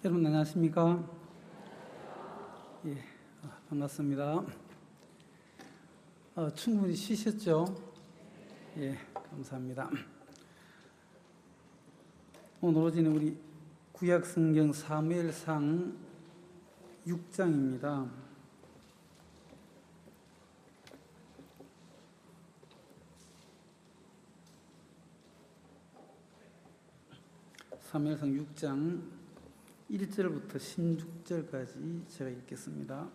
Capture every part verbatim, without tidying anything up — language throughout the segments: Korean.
여러분 안녕하십니까? 예, 어, 반갑습니다. 어, 충분히 쉬셨죠? 예, 감사합니다. 오늘 오전에 우리 구약성경 사무엘상 육 장입니다. 사무엘상 육 장 일 절부터 십육 절까지 제가 읽겠습니다.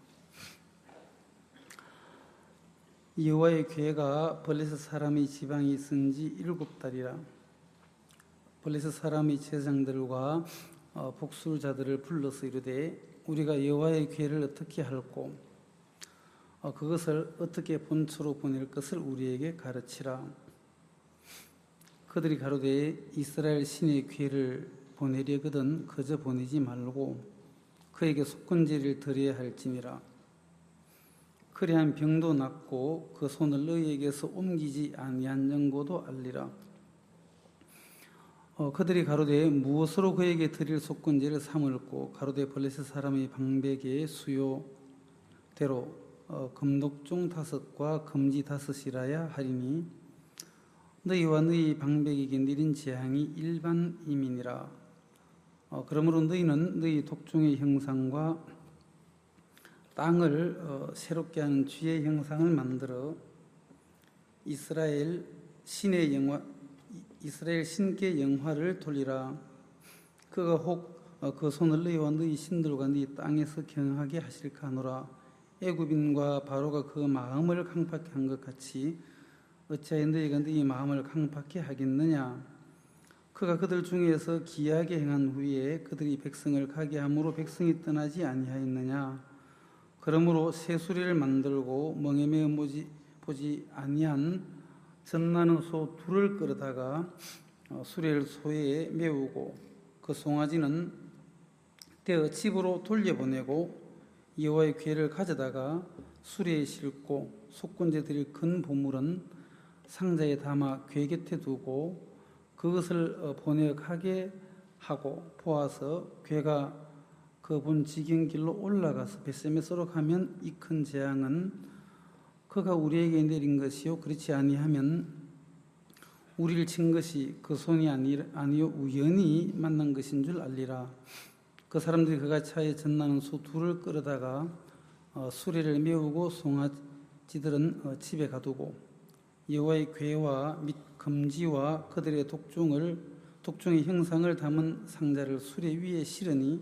여호와의 궤가 블레셋 사람의 지방에 있은 지 일곱 달이라. 블레셋 사람의 제사장들과 복술자들을 불러서 이르되 우리가 여호와의 궤를 어떻게 할꼬 그것을 어떻게 본초로 보낼 것을 우리에게 가르치라. 그들이 가로되 이스라엘 신의 궤를 보내려거든 그저 보내지 말고 그에게 속건제를 드려야 할지니라. 그리한 병도 낫고 그 손을 너희에게서 옮기지 아니한 연고도 알리라. 어, 그들이 가로되 무엇으로 그에게 드릴 속건제를 삼을꼬 가로되 블레셋 사람의 방백의 수요대로 어, 금독종 다섯과 금지 다섯이라야 하리니 너희와 너희 방백에게 내린 재앙이 일반임이니라. 어, 그러므로 너희는 너희 독종의 형상과 땅을 어, 새롭게 하는 주의 형상을 만들어 이스라엘 신의 영화 이스라엘 신께 영화를 돌리라. 그가 혹 그 어, 손을 너희와 너희 신들과 너희 땅에서 경하게 하실까 하노라. 애굽인과 바로가 그 마음을 강팍케 한 것 같이 어찌하여 너희가 너희 마음을 강팍케 하겠느냐. 그가 그들 중에서 기이하게 행한 후에 그들이 백성을 가게 함으로 백성이 떠나지 아니하였느냐. 그러므로 새 수레를 만들고 멍에 매어 보지, 보지 아니한 젖나는 소 둘을 끌어다가 수레를 소에 메우고 그 송아지는 떼어 집으로 돌려보내고 여호와의 궤를 가져다가 수레에 싣고 속건제 드릴 큰 보물은 상자에 담아 궤 곁에 두고 그것을 보내어 가게 하고 보아서 궤가 그 본 지경길로 올라가서 벳세메스로 가면 이 큰 재앙은 그가 우리에게 내린 것이요 그렇지 아니하면 우리를 친 것이 그 손이 아니, 아니요 우연히 만난 것인 줄 알리라. 그 사람들이 그가 차에 젖나는 소 둘을 끌어다가 어, 수레를 메우고 송아지들은 어, 집에 가두고 여호와의 궤와 및 금지와 그들의 독종을 독종의 형상을 담은 상자를 수레 위에 실으니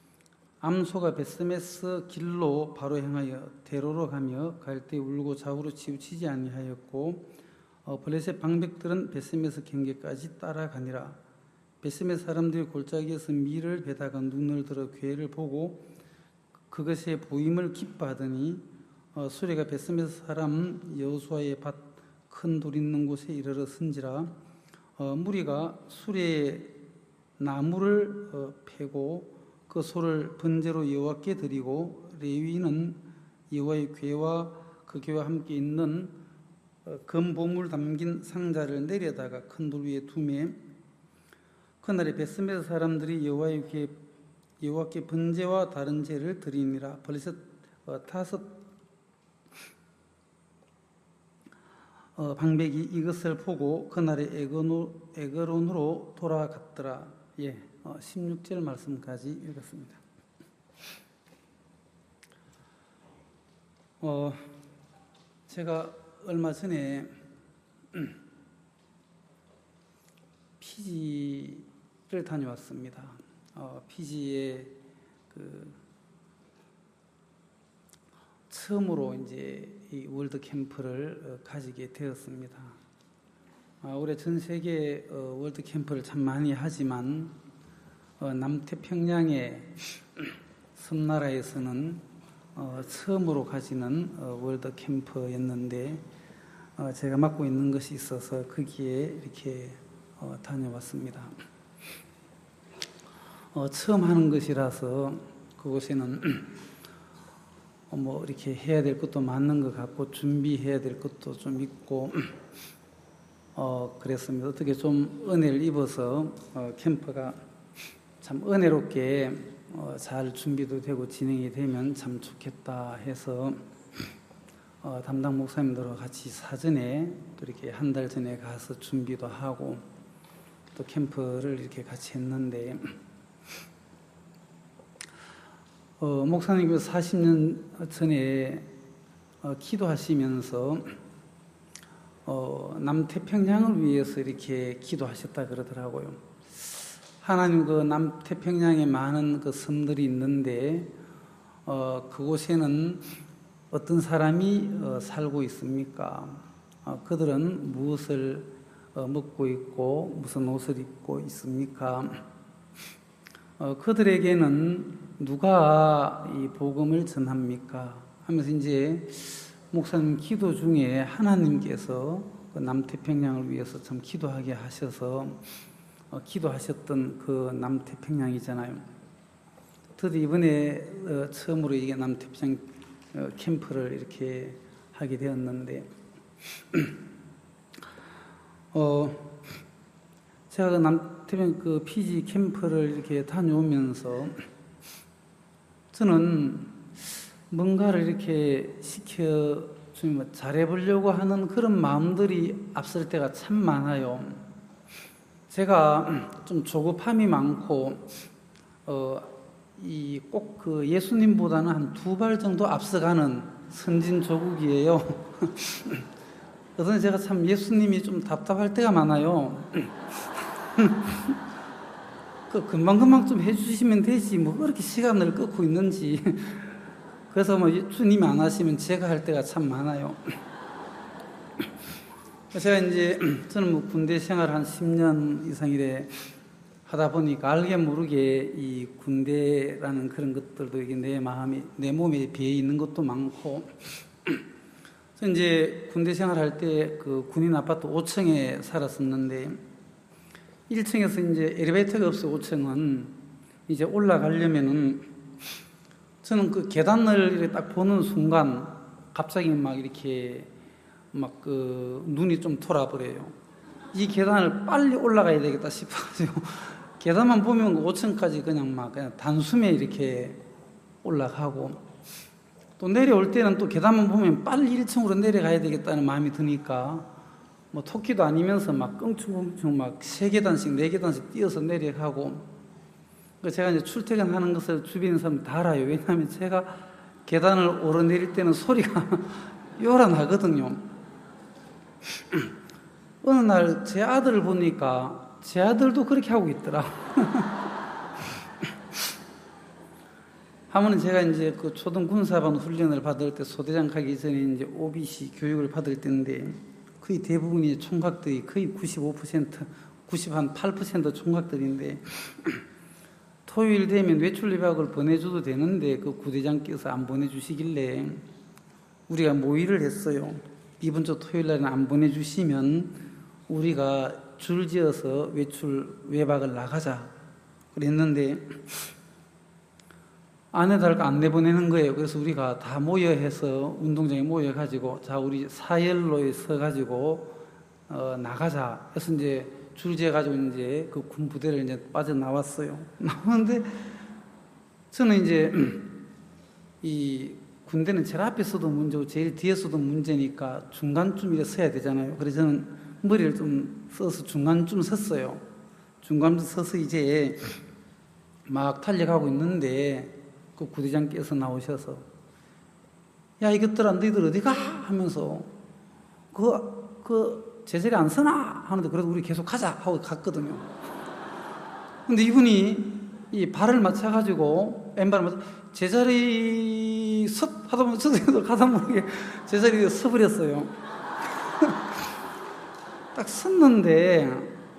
암소가 벳세메스 길로 바로 향하여 대로로 가며 갈 때 울고 좌우로 치우치지 아니하였고 어, 블레셋 방백들은 벳세메스 경계까지 따라가니라. 벳세메스 사람들이 골짜기에서 밀을 베다가 눈을 들어 궤를 보고 그것의 보임을 기뻐하더니 어, 수레가 벳세메스 사람 여호수아의 밭 큰 돌 있는 곳에 이르러 선지라. 어, 무리가 수레에 나무를 어, 패고 그 소를 번제로 여호와께 드리고 레위인은 여호와의 궤와 그 궤와 함께 있는 어, 금보물 담긴 상자를 내려다가 큰 돌 위에 두매 그날에 벳세메스 사람들이 여호와의 궤 여호와께 번제와 다른 제를 드리니라. 블레셋 어, 다섯 어, 방백이 이것을 보고 그날에 에그로, 에그론으로 돌아갔더라. 예, 어, 십육 절 말씀까지 읽었습니다. 어, 제가 얼마 전에 피지를 다녀왔습니다. 어, 피지에 그 처음으로 이제 이 월드 캠프를 가지게 되었습니다. 올해 전 세계 월드 캠프를 참 많이 하지만 남태평양의 섬나라에서는 처음으로 가지는 월드 캠프였는데 제가 맡고 있는 것이 있어서 거기에 이렇게 다녀왔습니다. 처음 하는 것이라서 그곳에는 뭐 이렇게 해야 될 것도 많은 것 같고 준비해야 될 것도 좀 있고 어 그랬습니다. 어떻게 좀 은혜를 입어서 어, 캠프가 참 은혜롭게 어, 잘 준비도 되고 진행이 되면 참 좋겠다 해서 어, 담당 목사님들과 같이 사전에 또 이렇게 한 달 전에 가서 준비도 하고 또 캠프를 이렇게 같이 했는데 어, 목사님께서 사십 년 전에 어, 기도하시면서 어, 남태평양을 위해서 이렇게 기도하셨다 그러더라고요. 하나님 그 남태평양에 많은 그 섬들이 있는데 어, 그곳에는 어떤 사람이 어, 살고 있습니까? 어, 그들은 무엇을 어, 먹고 있고 무슨 옷을 입고 있습니까? 어, 그들에게는 누가 이 복음을 전합니까? 하면서 이제 목사님 기도 중에 하나님께서 그 남태평양을 위해서 참 기도하게 하셔서 어, 기도하셨던 그 남태평양이잖아요. 저도 이번에 어, 처음으로 이게 남태평양 어, 캠프를 이렇게 하게 되었는데 어, 제가 그 남태평양 그 피지 캠프를 이렇게 다녀오면서 저는 뭔가를 이렇게 시켜 좀 잘해보려고 하는 그런 마음들이 앞설 때가 참 많아요. 제가 좀 조급함이 많고, 어, 이 꼭 그 예수님보다는 한 두 발 정도 앞서가는 선진 조국이에요. 그래서 제가 참 예수님이 좀 답답할 때가 많아요. 그 금방금방 좀 해주시면 되지, 뭐 그렇게 시간을 끄고 있는지. 그래서 뭐 주님이 안 하시면 제가 할 때가 참 많아요. 제가 이제 저는 뭐 군대 생활 한 십 년 이상 이래 하다 보니까 알게 모르게 이 군대라는 그런 것들도 이게 내 마음이 내 몸에 배어 있는 것도 많고. 그래서 이제 군대 생활할 때 그 군인 아파트 오 층에 살았었는데 일 층에서 이제 엘리베이터가 없어 오 층은 이제 올라가려면은 저는 그 계단을 이렇게 딱 보는 순간 갑자기 막 이렇게 막 그 눈이 좀 돌아버려요. 이 계단을 빨리 올라가야 되겠다 싶어가지고 계단만 보면 오 층까지 그냥 막 그냥 단숨에 이렇게 올라가고 또 내려올 때는 또 계단만 보면 빨리 일 층으로 내려가야 되겠다는 마음이 드니까 뭐 토끼도 아니면서 막 껑충껑충 막 세 계단씩 네 계단씩 뛰어서 내려가고 제가 이제 출퇴근하는 것을 주변 사람 다 알아요. 왜냐하면 제가 계단을 오르내릴 때는 소리가 요란하거든요. 어느 날 제 아들을 보니까 제 아들도 그렇게 하고 있더라. 하면은 제가 이제 그 초등 군사반 훈련을 받을 때 소대장 가기 전에 이제 오비씨 교육을 받을 때인데 거의 대부분이 총각들이 거의 구십오 퍼센트, 구십팔 퍼센트 총각들인데 토요일 되면 외출 예약을 보내줘도 되는데 그 구대장께서 안 보내주시길래 우리가 모의를 했어요. 이번 주 토요일 날은 안 보내주시면 우리가 줄지어서 외출 외박을 나가자 그랬는데 아내들과 안 내보내는 거예요. 그래서 우리가 다 모여해서 운동장에 모여가지고 자 우리 사열로에 서가지고 어, 나가자. 그래서 이제 줄지어가지고 이제 그 군 부대를 이제 빠져나왔어요. 나오는데 저는 이제 이 군대는 제일 앞에서도 문제고 제일 뒤에서도 문제니까 중간쯤에 서야 되잖아요. 그래서 저는 머리를 좀 써서 중간쯤 섰어요. 중간쯤 서서 이제 막 달려가고 있는데 그 구대장께서 나오셔서 야 이것들아 너희들 어디 가? 하면서 그, 그 제자리 안 서나? 하는데 그래도 우리 계속 가자 하고 갔거든요. 근데 이분이 이 발을 맞춰가지고 왼발을 맞춰 제자리 섭 하다 보면 저도 가다 모르게 제자리에 서버렸어요. 딱 섰는데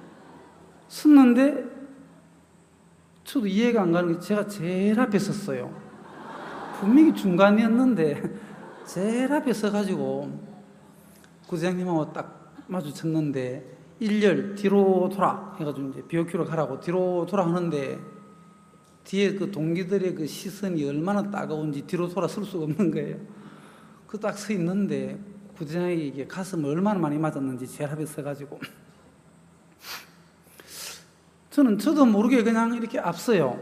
섰는데 저도 이해가 안 가는 게 제가 제일 앞에 섰어요. 분명히 중간이었는데 제일 앞에 서가지고 구대장님하고 딱 마주쳤는데 일렬 뒤로 돌아 해가지고 이제 비오큐로 가라고 뒤로 돌아 하는데 뒤에 그 동기들의 그 시선이 얼마나 따가운지 뒤로 돌아 설 수가 없는 거예요. 그 딱 서 있는데 구대장에게 가슴을 얼마나 많이 맞았는지 제일 앞에 서가지고 저는 저도 모르게 그냥 이렇게 앞서요.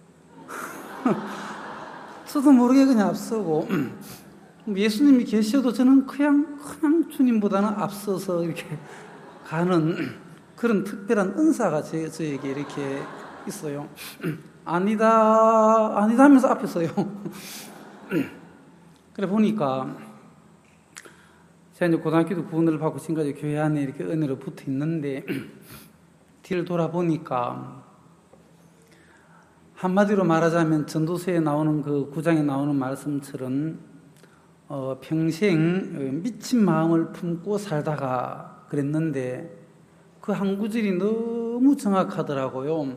저도 모르게 그냥 앞서고, 예수님이 계셔도 저는 그냥, 그냥 주님보다는 앞서서 이렇게 가는 그런 특별한 은사가 제, 저에게 이렇게 있어요. 아니다, 아니다 하면서 앞에 서요. 그래 보니까, 제가 이제 고등학교도 구원을 받고 지금까지 교회 안에 이렇게 은혜로 붙어 있는데, 뒤를 돌아보니까, 한마디로 말하자면 전도서에 나오는 그 구장에 나오는 말씀처럼 어, 평생 미친 마음을 품고 살다가 그랬는데 그 한 구절이 너무 정확하더라고요.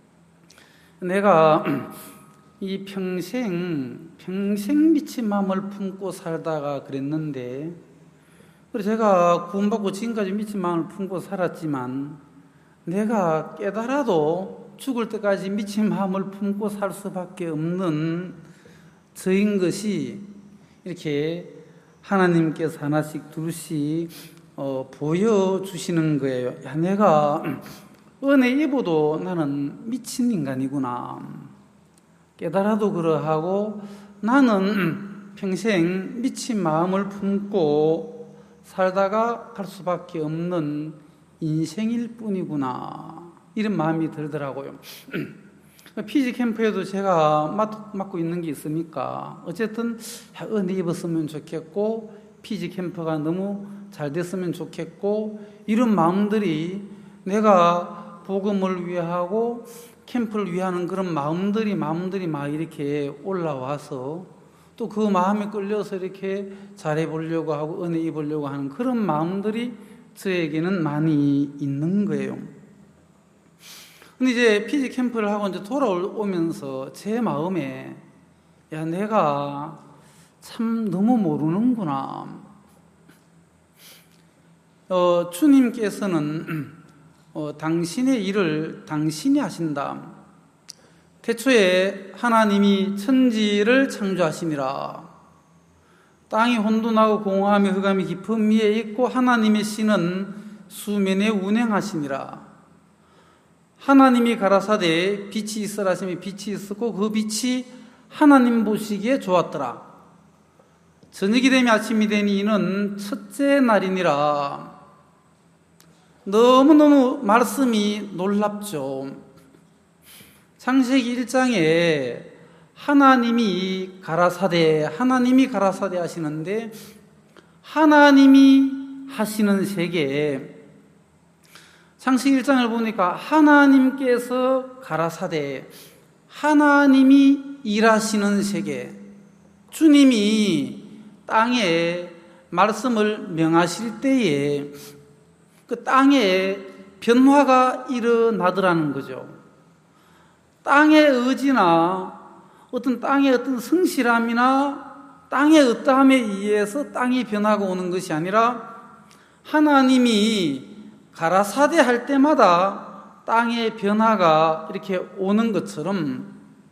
내가 이 평생 평생 미친 마음을 품고 살다가 그랬는데 그래서 제가 구원받고 지금까지 미친 마음을 품고 살았지만 내가 깨달아도 죽을 때까지 미친 마음을 품고 살 수밖에 없는 저인 것이 이렇게 하나님께서 하나씩 둘씩 어, 보여주시는 거예요. 야, 내가 은혜 입어도 나는 미친 인간이구나. 깨달아도 그러하고 나는 평생 미친 마음을 품고 살다가 갈 수밖에 없는 인생일 뿐이구나. 이런 마음이 들더라고요. 피지 캠프에도 제가 맡, 맡고 있는 게 있으니까 어쨌든 은혜 입었으면 좋겠고 피지 캠프가 너무 잘 됐으면 좋겠고 이런 마음들이 내가 복음을 위하고 캠프를 위하는 그런 마음들이 마음들이 막 이렇게 올라와서 또 그 마음에 끌려서 이렇게 잘해보려고 하고 은혜 입으려고 하는 그런 마음들이 저에게는 많이 있는 거예요. 근데 이제 피지 캠프를 하고 이제 돌아오면서 제 마음에 야, 내가 참 너무 모르는구나. 어, 주님께서는 어, 당신의 일을 당신이 하신다. 태초에 하나님이 천지를 창조하시니라. 땅이 혼돈하고 공허함이 흑암이 깊은 미에 있고 하나님의 신은 수면에 운행하시니라. 하나님이 가라사대 빛이 있으라 하시면 빛이 있었고 그 빛이 하나님 보시기에 좋았더라. 저녁이 되며 아침이 되니 이는 첫째 날이니라. 너무너무 말씀이 놀랍죠. 창세기 일 장에 하나님이 가라사대 하나님이 가라사대 하시는데 하나님이 하시는 세계에 창세기 일 장을 보니까 하나님께서 가라사대 하나님이 일하시는 세계 주님이 땅에 말씀을 명하실 때에 그 땅에 변화가 일어나더라는 거죠. 땅의 의지나 어떤 땅의 어떤 성실함이나 땅의 어떠함에 의해서 땅이 변화가 오는 것이 아니라 하나님이 가라사대 할 때마다 땅의 변화가 이렇게 오는 것처럼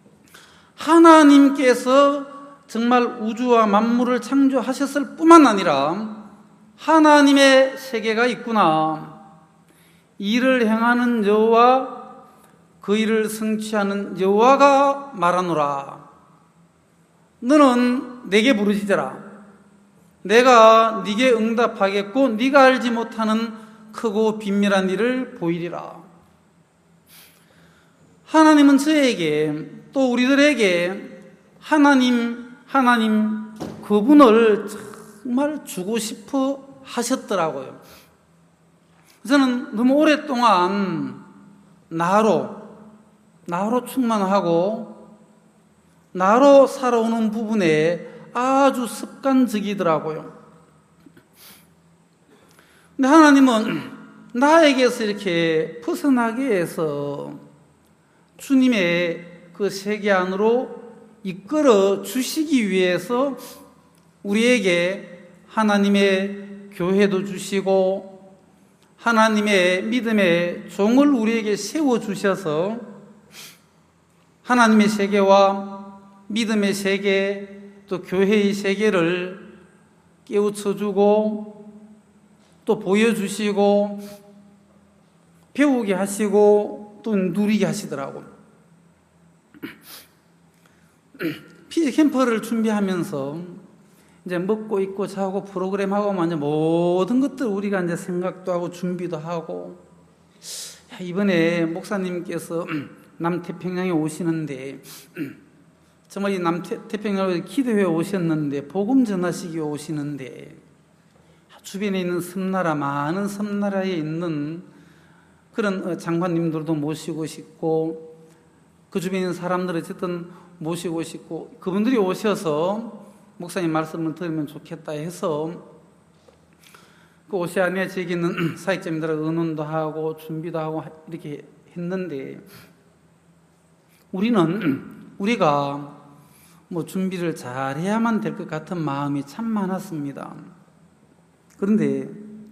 하나님께서 정말 우주와 만물을 창조하셨을 뿐만 아니라 하나님의 세계가 있구나. 일을 행하는 여호와 그 일을 성취하는 여호와가 말하노라. 너는 내게 부르짖어라. 내가 네게 응답하겠고 네가 알지 못하는 크고 비밀한 일을 보이리라. 하나님은 저에게 또 우리들에게 하나님 하나님 그분을 정말 주고 싶어 하셨더라고요. 저는 너무 오랫동안 나로 나로 충만하고 나로 살아오는 부분에 아주 습관적이더라고요. 근데 하나님은 나에게서 이렇게 벗어나게 해서 주님의 그 세계 안으로 이끌어 주시기 위해서 우리에게 하나님의 교회도 주시고 하나님의 믿음의 종을 우리에게 세워주셔서 하나님의 세계와 믿음의 세계 또 교회의 세계를 깨우쳐주고 또 보여주시고 배우게 하시고 또 누리게 하시더라고. 피지 캠프를 준비하면서 이제 먹고 입고 자고 프로그램하고 이제 모든 것들 우리가 이제 생각도 하고 준비도 하고, 이번에 목사님께서 남태평양에 오시는데 정말 이 남태평양에 기도회 오셨는데 복음 전하시기 오시는데 주변에 있는 섬나라, 많은 섬나라에 있는 그런 장관님들도 모시고 싶고 그 주변에 있는 사람들 어쨌든 모시고 싶고 그분들이 오셔서 목사님 말씀을 들으면 좋겠다 해서 그 오세아니아 지역에 있는 사역자님들하고 의논도 하고 준비도 하고 이렇게 했는데 우리는 우리가 뭐 준비를 잘 해야만 될 것 같은 마음이 참 많았습니다. 그런데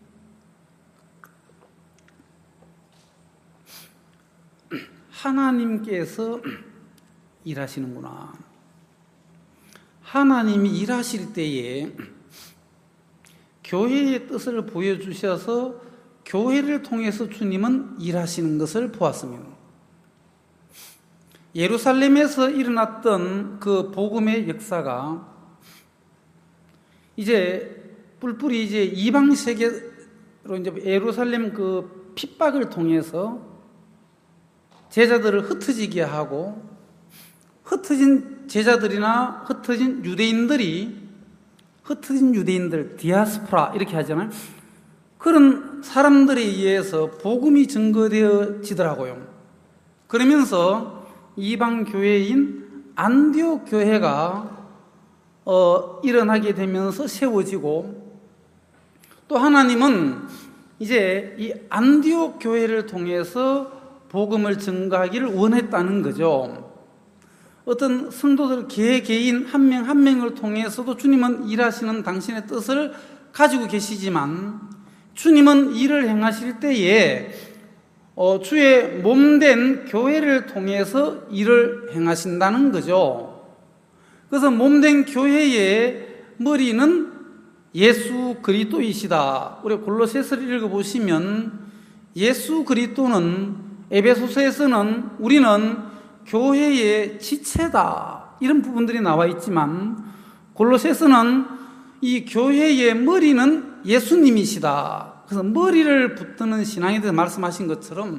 하나님께서 일하시는구나. 하나님이 일하실 때에 교회의 뜻을 보여주셔서 교회를 통해서 주님은 일하시는 것을 보았습니다. 예루살렘에서 일어났던 그 복음의 역사가 이제 뿔뿔이 이제 이방 세계로 이제 예루살렘 그 핍박을 통해서 제자들을 흩어지게 하고 흩어진 제자들이나 흩어진 유대인들이 흩어진 유대인들, 디아스포라 이렇게 하잖아요. 그런 사람들에 의해서 복음이 증거되어지더라고요. 그러면서 이방 교회인 안디옥 교회가 어, 일어나게 되면서 세워지고 또 하나님은 이제 이 안디옥 교회를 통해서 복음을 증거하기를 원했다는 거죠. 어떤 성도들 개 개인 한 명 한 명을 통해서도 주님은 일하시는 당신의 뜻을 가지고 계시지만 주님은 일을 행하실 때에 어, 주의 몸된 교회를 통해서 일을 행하신다는 거죠. 그래서 몸된 교회의 머리는 예수 그리스도이시다. 우리 골로새서를 읽어보시면 예수 그리스도는 에베소서에서는 우리는 교회의 지체다 이런 부분들이 나와 있지만 골로새서는 이 교회의 머리는 예수님이시다. 그래서 머리를 붙드는 신앙에 대해서 말씀하신 것처럼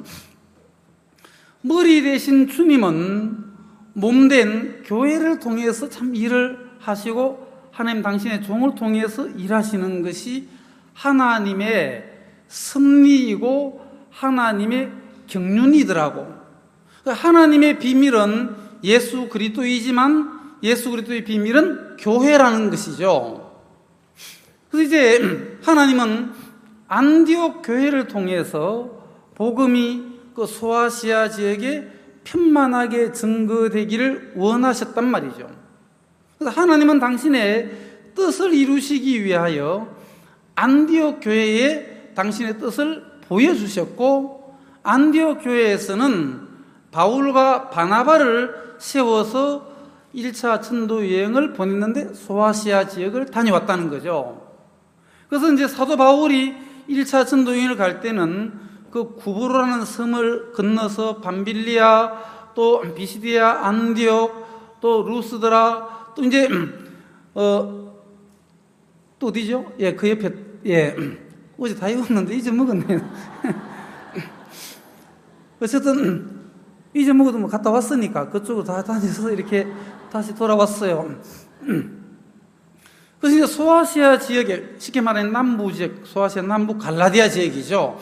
머리 대신 주님은 몸된 교회를 통해서 참 일을 하시고 하나님 당신의 종을 통해서 일하시는 것이 하나님의 섭리이고 하나님의 경륜이더라고. 하나님의 비밀은 예수 그리스도이지만 예수 그리스도의 비밀은 교회라는 것이죠. 그래서 이제 하나님은 안디옥 교회를 통해서 복음이 그 소아시아 지역에 편만하게 증거되기를 원하셨단 말이죠. 그래서 하나님은 당신의 뜻을 이루시기 위하여 안디옥 교회에 당신의 뜻을 보여주셨고 안디옥 교회에서는 바울과 바나바를 세워서 일 차 전도 여행을 보냈는데 소아시아 지역을 다녀왔다는 거죠. 그래서 이제 사도 바울이 일 차 전도 여행을 갈 때는 그 구브로라는 섬을 건너서 밤빌리아, 또 비시디아, 안디옥, 또 루스드라, 또 이제 어, 또 어디죠? 예, 그 옆에 예 어제 다 읽었는데 잊어먹었네요. 어쨌든 잊어먹어도 뭐 갔다 왔으니까 그쪽으로 다 다녀서 이렇게 다시 돌아왔어요. 그래서 이제 소아시아 지역에 쉽게 말하면 남부 지역, 소아시아 남부 갈라디아 지역이죠.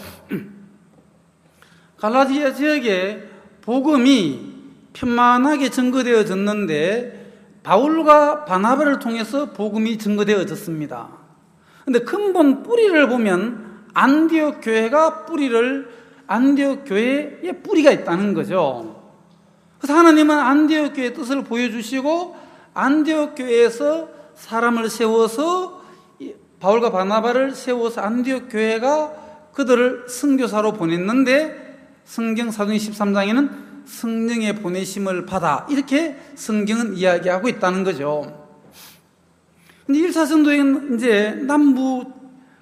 갈라디아 지역에 복음이 편만하게 증거되어졌는데 바울과 바나바를 통해서 복음이 증거되어졌습니다. 그런데 근본 뿌리를 보면 안디옥 교회가 뿌리를 안디옥 교회에 뿌리가 있다는 거죠. 그래서 하나님은 안디옥 교회의 뜻을 보여주시고 안디옥 교회에서 사람을 세워서 바울과 바나바를 세워서 안디옥 교회가 그들을 선교사로 보냈는데 성경 사도행 십삼 장에는 성령의 보내심을 받아 이렇게 성경은 이야기하고 있다는 거죠. 근데 일 차 전도행은 이제 남부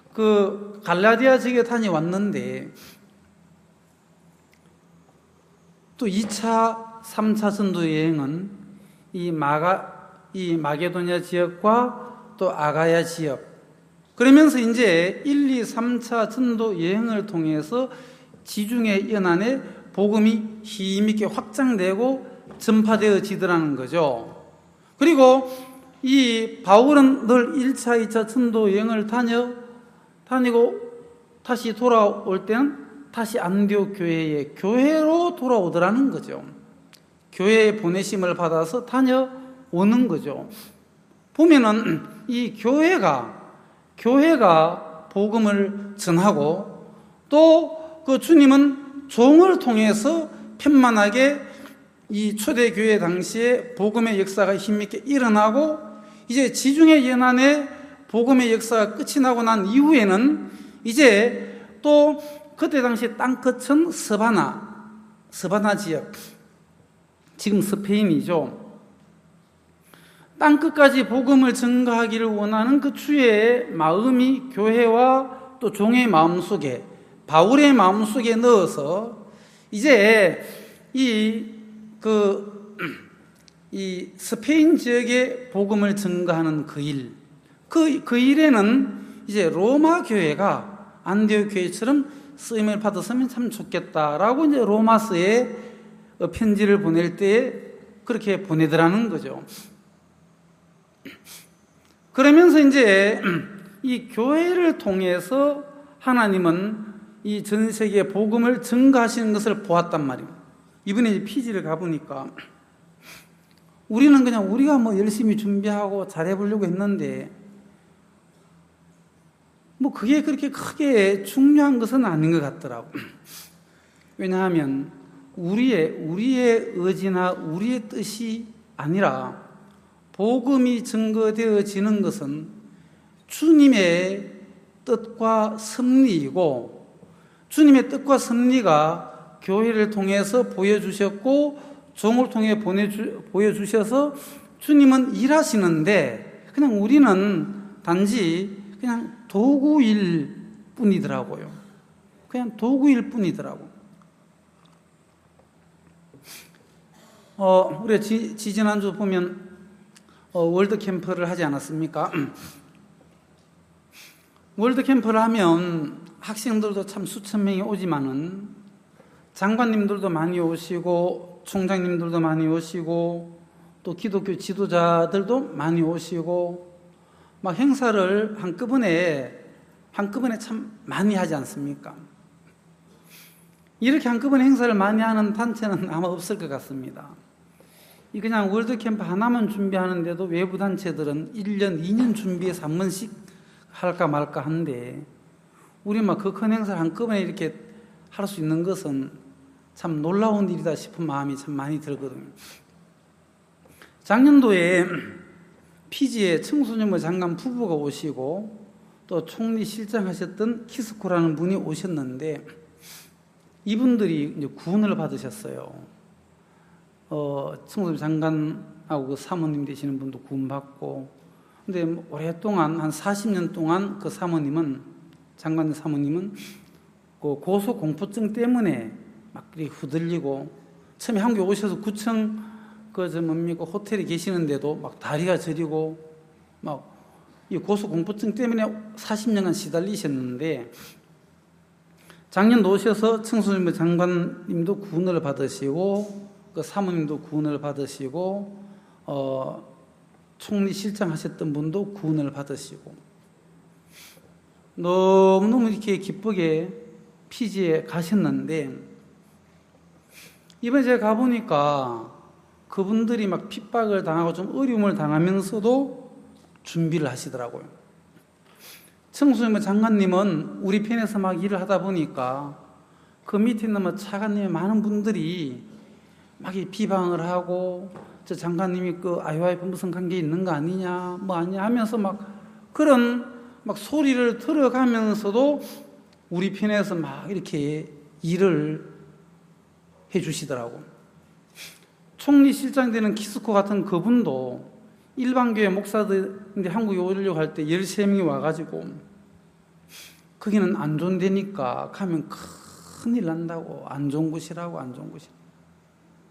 그 갈라디아 지역에 다녀왔는데 또 이 차, 삼 차 전도 여행은 이 마가, 이 마게도냐 지역과 또 아가야 지역, 그러면서 이제 일, 이, 삼 차 전도 여행을 통해서 지중해 연안에 복음이 힘있게 확장되고 전파되어지더라는 거죠. 그리고 이 바울은 늘 일 차, 이 차 전도 여행을 다녀, 다니고 다시 돌아올 때는 다시 안디옥 교회에, 교회로 돌아오더라는 거죠. 교회에 보내심을 받아서 다녀오는 거죠. 보면은 이 교회가, 교회가 복음을 전하고 또 그 주님은 종을 통해서 편만하게 이 초대교회 당시에 복음의 역사가 힘있게 일어나고 이제 지중해 연안에 복음의 역사가 끝이 나고 난 이후에는 이제 또 그때 당시 땅끝은 서바나, 서바나 지역, 지금 스페인이죠. 땅끝까지 복음을 전가하기를 원하는 그 주의 마음이 교회와 또 종의 마음속에, 바울의 마음속에 넣어서 이제 이 그, 이 스페인 지역에 복음을 전가하는 그 일, 그, 그 일에는 이제 로마 교회가 안디옥 교회처럼 쓰임을 받았으면 참 좋겠다라고 이제 로마서에 편지를 보낼 때 그렇게 보내더라는 거죠. 그러면서 이제 이 교회를 통해서 하나님은 이 전 세계에 복음을 전가하시는 것을 보았단 말이에요. 이번에 이제 피지를 가보니까 우리는 그냥 우리가 뭐 열심히 준비하고 잘해보려고 했는데 뭐 그게 그렇게 크게 중요한 것은 아닌 것 같더라고. 왜냐하면 우리의 우리의 의지나 우리의 뜻이 아니라 복음이 증거되어지는 것은 주님의 뜻과 섭리이고 주님의 뜻과 섭리가 교회를 통해서 보여주셨고 종을 통해 보내주, 보여주셔서 주님은 일하시는데 그냥 우리는 단지 그냥 도구일 뿐이더라고요. 그냥 도구일 뿐이더라고. 어, 우리 지, 지지난주 보면 어, 월드 캠프를 하지 않았습니까? 월드 캠프를 하면 학생들도 참 수천 명이 오지만은 장관님들도 많이 오시고 총장님들도 많이 오시고 또 기독교 지도자들도 많이 오시고 막 행사를 한꺼번에 한꺼번에 참 많이 하지 않습니까? 이렇게 한꺼번에 행사를 많이 하는 단체는 아마 없을 것 같습니다. 이 그냥 월드캠프 하나만 준비하는데도 외부 단체들은 일 년, 이 년 준비해서 한 번씩 할까 말까 한데 우리 막 그 큰 행사를 한꺼번에 이렇게 할 수 있는 것은 참 놀라운 일이다 싶은 마음이 참 많이 들거든요. 작년도에 피지에 청소년부 장관 부부가 오시고 또 총리 실장하셨던 키스코라는 분이 오셨는데 이분들이 이제 구원을 받으셨어요. 어, 청소년 장관하고 그 사모님 되시는 분도 구원받고 근데 오랫동안 한 사십 년 동안 그 사모님은 장관 사모님은 그 고소공포증 때문에 막 후들리고 처음에 한국에 오셔서 구청 그 저 뭡니까 호텔에 계시는데도 막 다리가 저리고 막 이 고소공포증 때문에 사십 년간 시달리셨는데 작년 오셔서 청소년부 장관님도 구원을 받으시고 그 사모님도 구원을 받으시고 어, 총리 실장하셨던 분도 구원을 받으시고 너무너무 이렇게 기쁘게 피지에 가셨는데 이번에 제가 가보니까 그분들이 막 핍박을 당하고 좀 어려움을 당하면서도 준비를 하시더라고요. 청소년부 장관님은 우리 편에서 막 일을 하다 보니까 그 밑에 있는 뭐 차관님의 많은 분들이 막 비방을 하고 저 장관님이 그 아이와이프 무슨 관계 있는 거 아니냐 뭐 아니냐 하면서 막 그런 막 소리를 들어가면서도 우리 편에서 막 이렇게 일을 해 주시더라고. 총리 실장 되는 키스코 같은 그분도 일반교회 목사들인데 한국에 오려고 할 때 열세 명이 와가지고 거기는 안 좋은 데니까 가면 큰일 난다고 안 좋은 곳이라고 안 좋은 곳이라고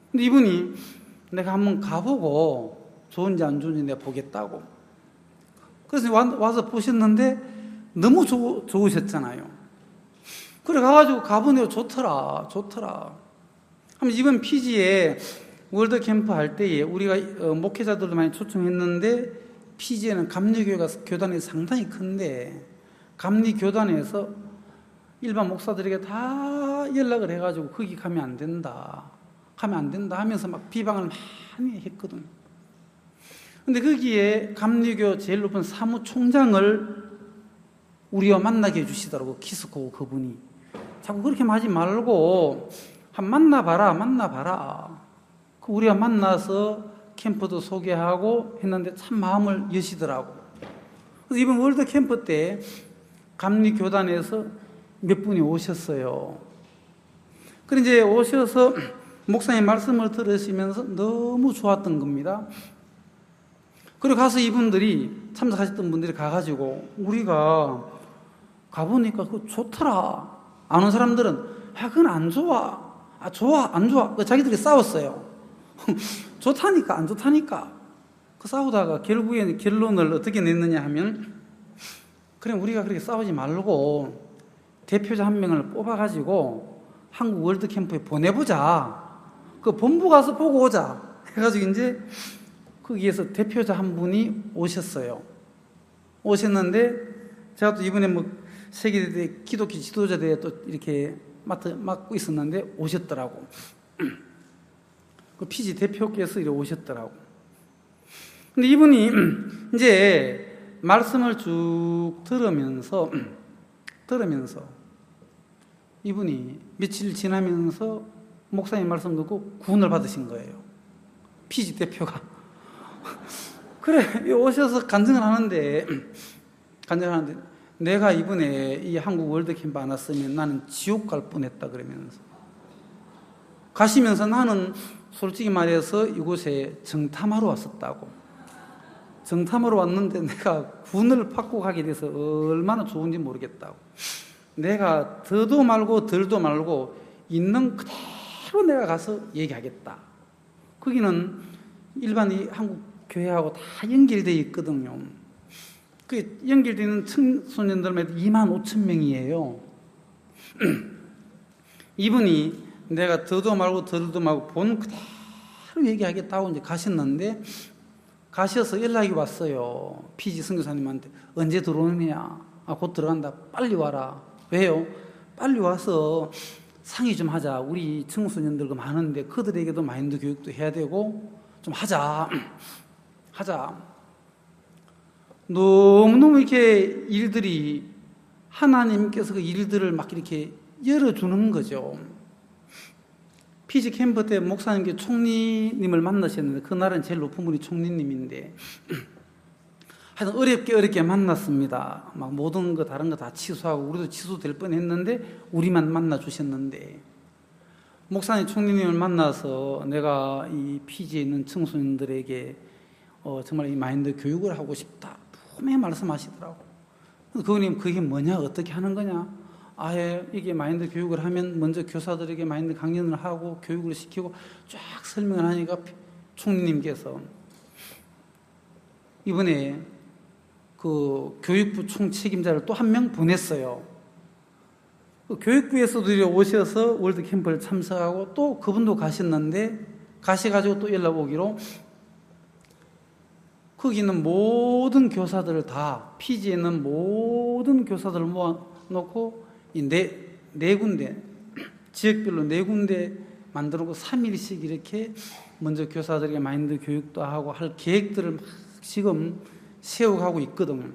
근데 이분이 내가 한번 가보고 좋은지 안 좋은지 내가 보겠다고. 그래서 와서 보셨는데 너무 좋, 좋으셨잖아요. 그래 가가지고 가보네요. 좋더라, 좋더라. 하면 이번 피지에 월드 캠프 할 때에 우리가 목회자들도 많이 초청했는데 피지에는 감리교회가 교단이 상당히 큰데 감리 교단에서 일반 목사들에게 다 연락을 해가지고 거기 가면 안 된다, 가면 안 된다 하면서 막 비방을 많이 했거든. 근데 거기에 감리교 제일 높은 사무총장을 우리와 만나게 해주시더라고. 키스코 그분이 자꾸 그렇게 하지 말고 한 만나봐라, 만나봐라. 우리가 만나서 캠프도 소개하고 했는데 참 마음을 여시더라고. 그래서 이번 월드 캠프 때 감리교단에서 몇 분이 오셨어요. 그래 이제 오셔서 목사님 말씀을 들으시면서 너무 좋았던 겁니다. 그리고 가서 이분들이 참석하셨던 분들이 가가지고 우리가 가보니까 그거 좋더라. 안 온 사람들은 아 그건 안 좋아. 아 좋아 안 좋아. 자기들이 싸웠어요. 좋다니까 안 좋다니까. 그 싸우다가 결국에 결론을 어떻게 냈느냐 하면 그래 우리가 그렇게 싸우지 말고 대표자 한 명을 뽑아가지고 한국 월드캠프에 보내보자. 그 본부 가서 보고 오자 해가지고 이제 거기에서 대표자 한 분이 오셨어요. 오셨는데 제가 또 이번에 뭐 세계대 기독교 지도자 대회 또 이렇게 맡, 맡고 있었는데 오셨더라고. 그 피지 대표께서 이렇게 오셨더라고. 근데 이분이 이제 말씀을 쭉 들으면서 들으면서 이분이 며칠 지나면서 목사님 말씀 듣고 구원을 받으신 거예요. 피지 대표가. 그래 오셔서 간증을 하는데 간증을 하는데 내가 이번에 이 한국 월드캠프 안 왔으면 나는 지옥 갈 뻔했다 그러면서 가시면서 나는 솔직히 말해서 이곳에 정탐하러 왔었다고. 정탐하러 왔는데 내가 군을 받고 가게 돼서 얼마나 좋은지 모르겠다고. 내가 더도 말고 덜도 말고 있는 그대로 내가 가서 얘기하겠다. 거기는 일반 이 한국 교회하고 다 연결되어 있거든요. 그 연결되어 있는 청소년들만 이만 오천 명이에요. 이분이 내가 더도 말고 덜도 말고 본 그대로 얘기하겠다고 이제 가셨는데 가셔서 연락이 왔어요. 피지 선교사님한테 언제 들어오느냐. 아, 곧 들어간다. 빨리 와라. 왜요? 빨리 와서 상의 좀 하자. 우리 청소년들도 많은데 그들에게도 마인드 교육도 해야 되고 좀 하자. 하자. 너무너무 이렇게 일들이 하나님께서 그 일들을 막 이렇게 열어주는 거죠. 피지 캠프 때 목사님께 총리님을 만나셨는데 그날은 제일 높은 분이 총리님인데 하여튼 어렵게 어렵게 만났습니다. 막 모든 거 다른 거 다 취소하고 우리도 취소될 뻔했는데 우리만 만나주셨는데 목사님 총리님을 만나서 내가 이 피지에 있는 청소년들에게 어, 정말 이 마인드 교육을 하고 싶다. 분명히 말씀하시더라고. 그분님 그게 뭐냐 어떻게 하는 거냐. 아예 이게 마인드 교육을 하면 먼저 교사들에게 마인드 강연을 하고 교육을 시키고 쫙 설명을 하니까 총리님께서 이번에 그 교육부 총책임자를 또 한 명 보냈어요. 그 교육부에서도 오셔서 월드 캠프를 참석하고 또 그분도 가셨는데 가셔가지고 또 연락 오기로 거기 있는 모든 교사들을 다 피지에 있는 모든 교사들을 모아놓고 이 네, 네 군데 지역별로 네 군데 만들고 삼 일씩 이렇게 먼저 교사들에게 마인드 교육도 하고 할 계획들을 막 지금 세워가고 있거든요.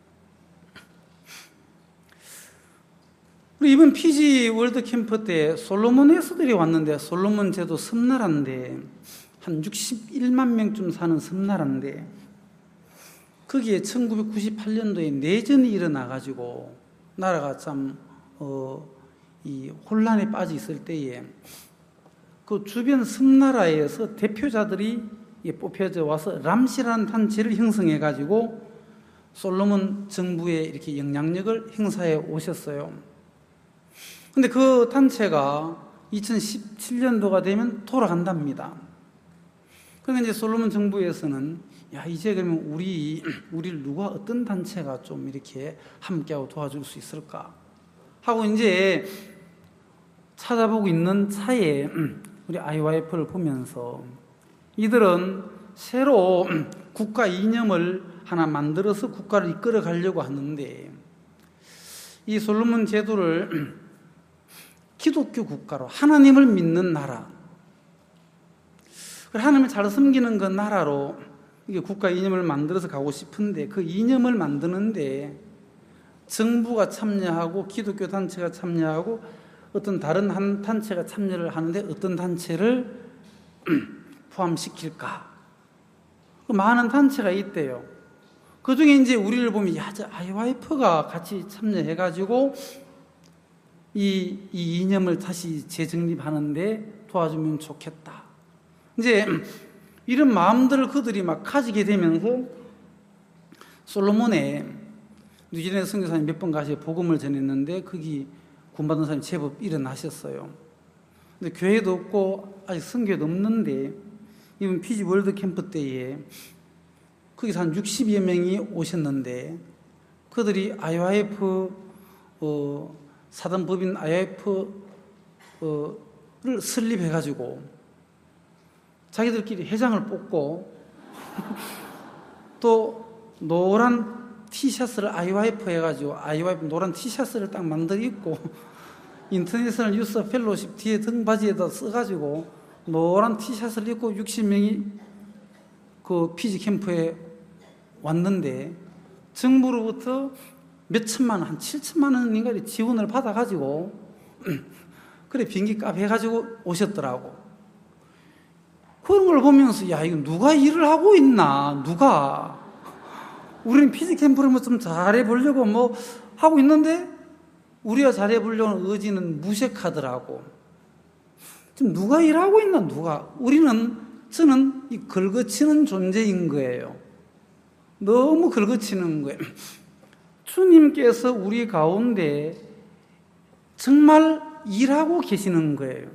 우리 이번 피지 월드 캠프 때 솔로몬 에서들이 왔는데 솔로몬 제도 섬나라인데 한 육십일만 명쯤 사는 섬나라인데 거기에 천구백구십팔 년도에 내전이 일어나가지고 나라가 참 어, 이 혼란에 빠져 있을 때에 그 주변 섬나라에서 대표자들이 뽑혀져 와서 람시라는 단체를 형성해 가지고 솔로몬 정부에 이렇게 영향력을 행사해 오셨어요. 근데 그 단체가 이천십칠 년도가 되면 돌아간답니다. 그러니까 이제 솔로몬 정부에서는 야, 이제 그러면 우리, 우리를 누가 어떤 단체가 좀 이렇게 함께하고 도와줄 수 있을까? 하고 이제 찾아보고 있는 차에 우리 아이와이에프를 보면서 이들은 새로 국가 이념을 하나 만들어서 국가를 이끌어 가려고 하는데 이 솔로몬 제도를 기독교 국가로 하나님을 믿는 나라, 하나님을 잘 섬기는 그 나라로 이게 국가 이념을 만들어서 가고 싶은데 그 이념을 만드는데 정부가 참여하고 기독교 단체가 참여하고 어떤 다른 한 단체가 참여를 하는데 어떤 단체를 포함시킬까? 많은 단체가 있대요. 그 중에 이제 우리를 보면 야, 저 아이와이에프가 같이 참여해가지고 이, 이 이념을 다시 재정립하는데 도와주면 좋겠다. 이제 이런 마음들을 그들이 막 가지게 되면서 솔로몬에 뉴질랜드 선교사님 몇 번 가서 복음을 전했는데 거기 구원받은 사람이 제법 일어나셨어요. 근데 교회도 없고 아직 선교도 없는데 이번 피지 월드 캠프 때에 거기서 한 육십여 명이 오셨는데 그들이 아이와이에프 어, 사단법인 아이와이에프를 설립해가지고 자기들끼리 회장을 뽑고 또 노란 티셔츠를 아이와이에프 해가지고 아이와이에프 노란 티셔츠를 딱 만들어 입고 인터내셔널 유스 펠로십 뒤에 등바지에다 써가지고 노란 티셔츠를 입고 육십 명이 그 피지 캠프에 왔는데 정부로부터 몇 천만 원, 한 칠천만 원인가 지원을 받아가지고 그래 비행기값 해가지고 오셨더라고. 그런 걸 보면서 야, 이거 누가 일을 하고 있나? 누가? 우리는 피지 캠프를 뭐 좀 잘해보려고 뭐 하고 있는데 우리가 잘해보려는 의지는 무색하더라고. 지금 누가 일하고 있나? 누가? 우리는, 저는 이 긁어치는 존재인 거예요. 너무 긁어치는 거예요. 주님께서 우리 가운데 정말 일하고 계시는 거예요.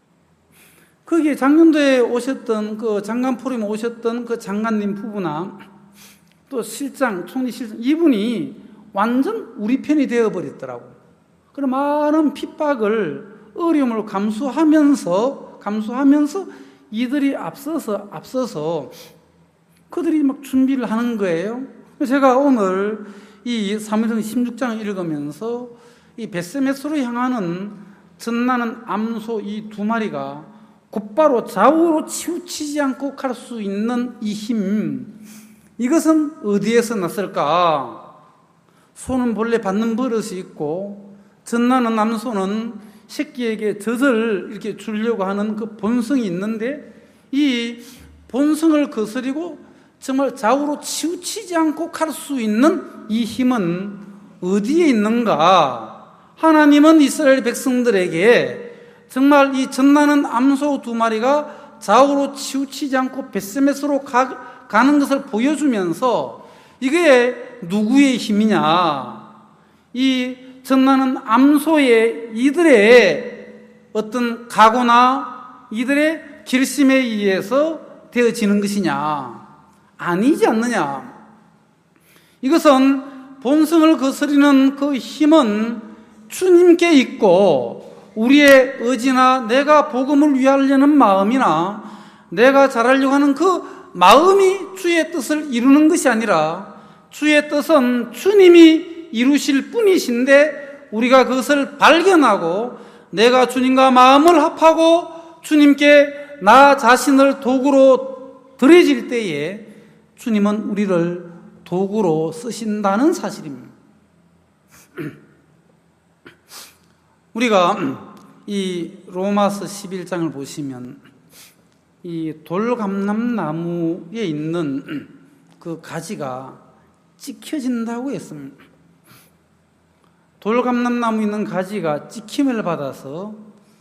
거기에 작년도에 오셨던 그 장관 포럼에 오셨던 그 장관님 부부나 또 실장, 총리 실장, 이분이 완전 우리 편이 되어버렸더라고. 그런 많은 핍박을, 어려움을 감수하면서, 감수하면서 이들이 앞서서, 앞서서 그들이 막 준비를 하는 거예요. 제가 오늘 이 사무엘상 십육 장을 읽으면서 이 벳세메스로 향하는 전나는 암소 이 두 마리가 곧바로 좌우로 치우치지 않고 갈 수 있는 이 힘, 이것은 어디에서 났을까? 소는 본래 받는 버릇이 있고 전나는 암소는 새끼에게 젖을 이렇게 주려고 하는 그 본성이 있는데 이 본성을 거스리고 정말 좌우로 치우치지 않고 갈 수 있는 이 힘은 어디에 있는가? 하나님은 이스라엘 백성들에게 정말 이 전나는 암소 두 마리가 좌우로 치우치지 않고 벳세메스로 가, 가는 것을 보여주면서 이게 누구의 힘이냐? 이 전나는 암소의 이들의 어떤 각오나 이들의 결심에 의해서 되어지는 것이냐? 아니지 않느냐? 이것은 본성을 거스리는 그 힘은 주님께 있고 우리의 의지나 내가 복음을 위하려는 마음이나 내가 잘하려고 하는 그 마음이 주의 뜻을 이루는 것이 아니라 주의 뜻은 주님이 이루실 뿐이신데 우리가 그것을 발견하고 내가 주님과 마음을 합하고 주님께 나 자신을 도구로 드려질 때에 주님은 우리를 도구로 쓰신다는 사실입니다. 우리가 이 로마서 십일 장을 보시면 이 돌감람나무에 있는 그 가지가 찍혀진다고 했습니다. 돌감람나무에 있는 가지가 찍힘을 받아서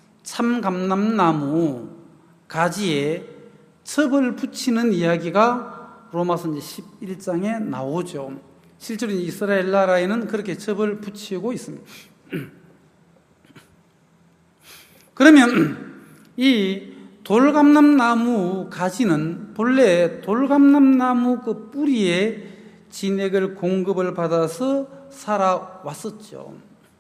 참감람나무 가지에 첩을 붙이는 이야기가 로마서 십일 장에 나오죠. 실제로 이스라엘 나라에는 그렇게 첩을 붙이고 있습니다. 그러면 이 돌감람나무 가지는 본래 돌감람나무 그 뿌리에 진액을 공급을 받아서 살아왔었죠.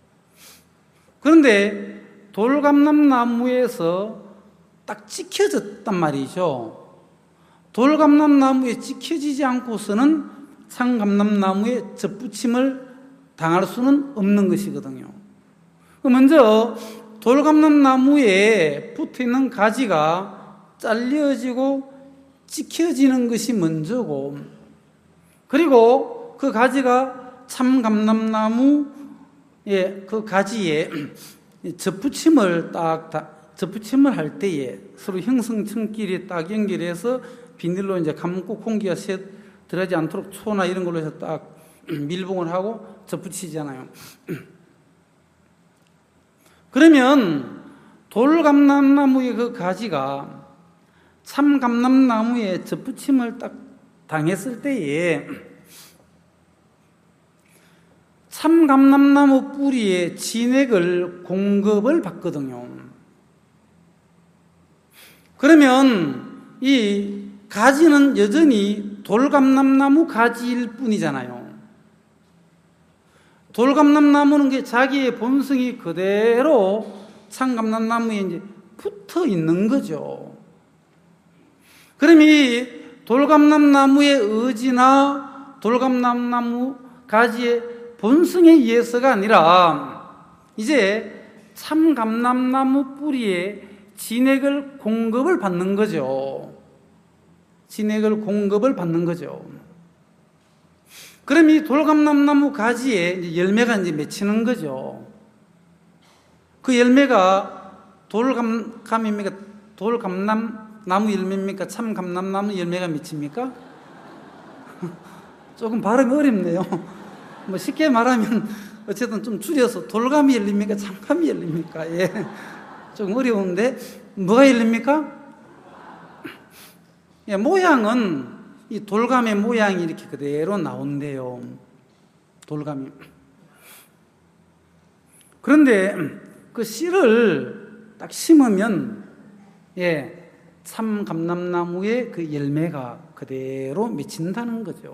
그런데 돌감람나무에서 딱 찍혀졌단 말이죠. 돌감람나무에 찍혀지지 않고서는 참감람나무에 접붙임을 당할 수는 없는 것이거든요. 먼저 돌감람나무에 붙어있는 가지가 잘려지고 찍혀지는 것이 먼저고, 그리고 그 가지가 참감람나무의 그 가지에 접붙임을 딱 접붙임을 할 때에 서로 형성층끼리 딱 연결해서 비닐로 이제 감고 공기가 새 들어가지 않도록 초나 이런 걸로 해서 딱 밀봉을 하고 접붙이잖아요. 그러면 돌감람나무의 그 가지가 참감람나무에 접붙임을 딱 당했을 때에 참감람나무 뿌리에 진액을 공급을 받거든요. 그러면 이 가지는 여전히 돌감람나무 가지일 뿐이잖아요. 돌감람나무는 게 자기의 본성이 그대로 참감람나무에 이제 붙어 있는 거죠. 그럼 이 돌감람나무의 의지나 돌감람나무 가지의 본성에 의해서가 아니라 이제 참감람나무 뿌리에 진액을 공급을 받는 거죠. 진액을 공급을 받는 거죠. 그럼 이 돌감람나무 가지에 이제 열매가 이제 맺히는 거죠. 그 열매가 돌감감입니까? 돌감람나무 열매입니까? 참감람나무 열매가 맺힙니까? 조금 발음이 어렵네요. 뭐 쉽게 말하면 어쨌든 좀 줄여서 돌감이 열립니까? 참감이 열립니까? 예. 좀 어려운데 뭐가 열립니까? 예, 모양은 이 돌감의 모양이 이렇게 그대로 나온대요. 돌감이. 그런데 그 씨를 딱 심으면 예, 참감람나무의 그 열매가 그대로 맺힌다는 거죠.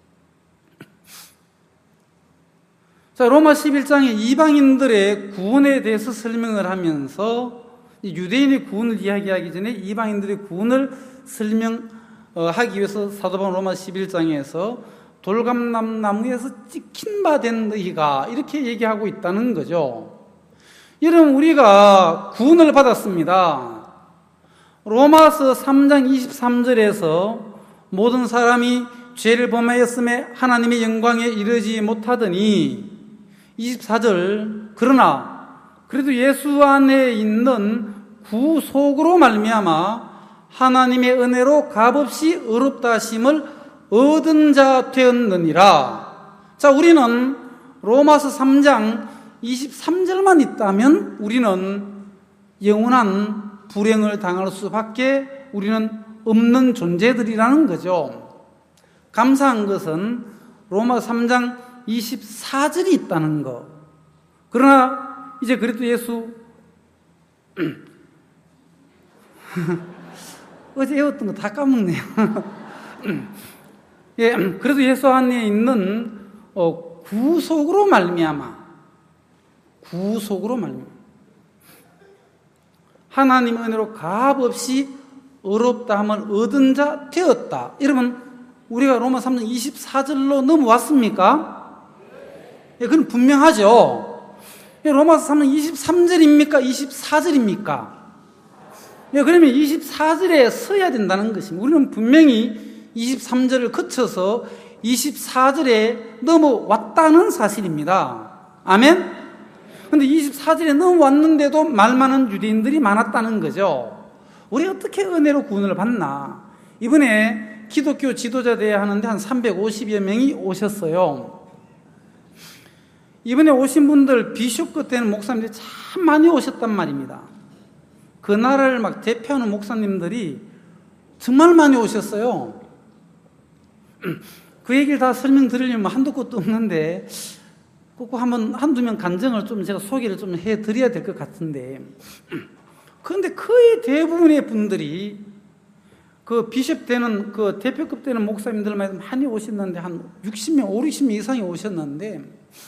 자, 로마 십일 장에 이방인들의 구원에 대해서 설명을 하면서 유대인의 구원을 이야기하기 전에 이방인들의 구원을 설명하기 위해서 사도 바울 로마 십일 장에서 돌감람나무에서 찍힌 바 된 너희가 이렇게 얘기하고 있다는 거죠. 여러분, 우리가 구원을 받았습니다. 로마서 삼 장 이십삼 절에서 모든 사람이 죄를 범하였음에 하나님의 영광에 이르지 못하더니 이십사 절 그러나 그래도 예수 안에 있는 구속으로 말미암아 하나님의 은혜로 값없이 의롭다 하심을 얻은 자 되었느니라. 자, 우리는 로마서 삼 장 이십삼 절만 있다면 우리는 영원한 불행을 당할 수밖에 우리는 없는 존재들이라는 거죠. 감사한 것은 로마 삼 장 이십사 절이 있다는 거. 그러나 이제 그래도 예수 어제 외웠던 거 다 까먹네요. 예, 그래도 예수 안에 있는 어, 구속으로 말미암아 구속으로 말미암아 하나님의 은혜로 값없이 의롭다함을 얻은 자 되었다. 여러분, 우리가 로마 삼 장 이십사 절로 넘어왔습니까? 예, 그건 분명하죠. 예, 로마서 삼 장 이십삼 절입니까? 이십사 절입니까? 예, 그러면 이십사 절에 서야 된다는 것입니다. 우리는 분명히 이십삼 절을 거쳐서 이십사 절에 넘어왔다는 사실입니다. 아멘? 근데 이십사 절에 넘어왔는데도 말 많은 유대인들이 많았다는 거죠. 우리 어떻게 은혜로 구원을 받나? 이번에 기독교 지도자 대회 하는데 한 삼백오십여 명이 오셨어요. 이번에 오신 분들 비숍 끝에는 목사님들이 참 많이 오셨단 말입니다. 그 나라를 막 대표하는 목사님들이 정말 많이 오셨어요. 그 얘기를 다 설명드리려면 한도 끝도 없는데 꼭 한번 한두 명 간증을 좀 제가 소개를 좀 해드려야 될 것 같은데, 그런데 거의 대부분의 분들이 그 비숍 되는 그 대표급 되는 목사님들만 많이 오셨는데 한 육십 명, 오십 명 이상이 오셨는데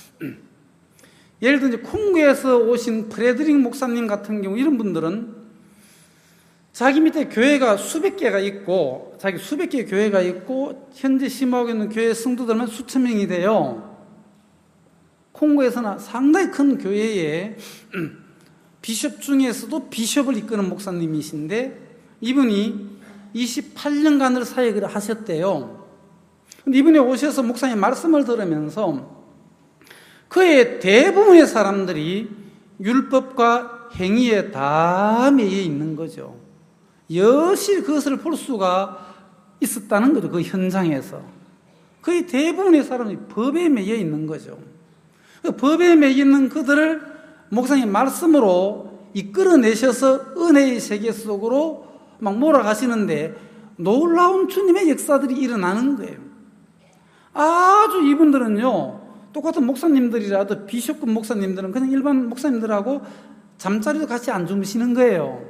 예를 들어 이제 콩고에서 오신 프레드릭 목사님 같은 경우 이런 분들은 자기 밑에 교회가 수백 개가 있고 자기 수백 개의 교회가 있고 현재 심하고 있는 교회 성도들만 수천 명이 돼요. 콩고에서는 상당히 큰 교회에 비숍 중에서도 비숍을 이끄는 목사님이신데 이분이 이십팔 년간을 사역을 하셨대요. 근데 이분이 오셔서 목사님 말씀을 들으면서 그의 대부분의 사람들이 율법과 행위에 다 매여 있는 거죠. 여실히 그것을 볼 수가 있었다는 거죠. 그 현장에서. 거의 대부분의 사람이 법에 매여 있는 거죠. 그 법에 매여 있는 그들을 목사님 말씀으로 이끌어내셔서 은혜의 세계 속으로 막 몰아가시는데 놀라운 주님의 역사들이 일어나는 거예요. 아주 이분들은요, 똑같은 목사님들이라도 비숍급 목사님들은 그냥 일반 목사님들하고 잠자리도 같이 안 주무시는 거예요.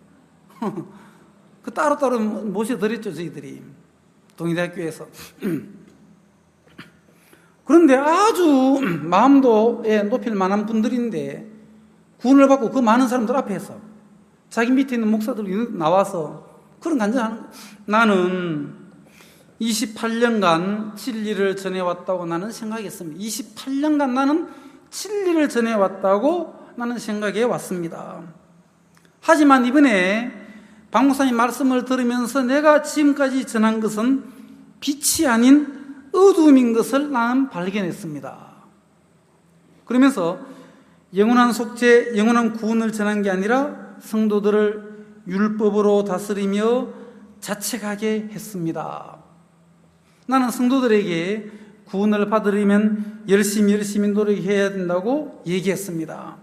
그 따로따로 모셔드렸죠, 저희들이. 동의대학교에서. 그런데 아주 마음도 높일 만한 분들인데 구원을 받고 그 많은 사람들 앞에서 자기 밑에 있는 목사들이 나와서 그런 간증하는 거예요. 나는 이십팔 년간 진리를 전해왔다고 나는 생각했습니다. 이십팔 년간 나는 진리를 전해왔다고 나는 생각해 왔습니다. 하지만 이번에 박 목사님 말씀을 들으면서 내가 지금까지 전한 것은 빛이 아닌 어두움인 것을 나는 발견했습니다. 그러면서 영원한 속죄, 영원한 구원을 전한 게 아니라 성도들을 율법으로 다스리며 자책하게 했습니다. 나는 성도들에게 구원을 받으려면 열심히 열심히 노력해야 된다고 얘기했습니다.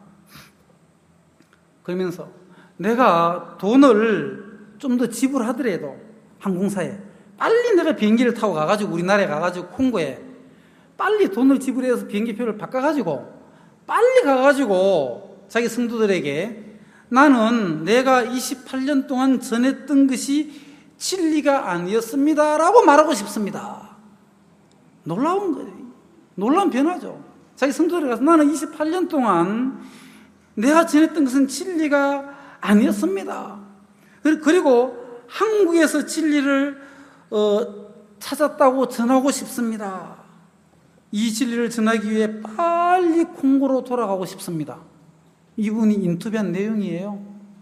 그러면서 내가 돈을 좀 더 지불하더라도 항공사에 빨리 내가 비행기를 타고 가가지고 우리나라에 가가지고 콩고에 빨리 돈을 지불해서 비행기표를 바꿔가지고 빨리 가가지고 자기 성도들에게 나는 내가 이십팔 년 동안 전했던 것이 진리가 아니었습니다 라고 말하고 싶습니다. 놀라운 거예요. 놀라운 변화죠. 자기 성도들에 가서 나는 이십팔 년 동안 내가 전했던 것은 진리가 아니었습니다. 그리고 한국에서 진리를 어, 찾았다고 전하고 싶습니다. 이 진리를 전하기 위해 빨리 콩고로 돌아가고 싶습니다. 이분이 인터뷰한 내용이에요.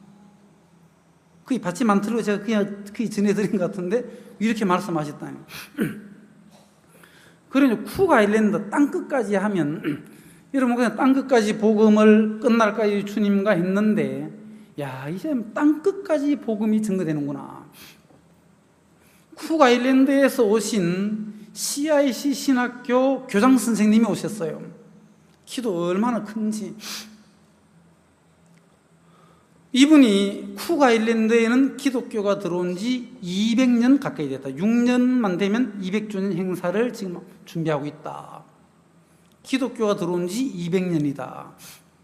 그게 받지 않도록 제가 그냥 그게 전해드린 것 같은데 이렇게 말씀하셨다니. 그러니 쿡 아일랜드 땅끝까지 하면 여러분 그냥 땅끝까지 복음을 끝날까지 주님과 했는데 야 이제 땅끝까지 복음이 증거되는구나. 쿡 아일랜드에서 오신 씨아이씨 신학교 교장 선생님이 오셨어요. 키도 얼마나 큰지. 이분이 쿡 아일랜드에는 기독교가 들어온 지 이백 년 가까이 됐다. 육 년만 되면 이백 주년 행사를 지금 준비하고 있다. 기독교가 들어온 지 이백 년이다.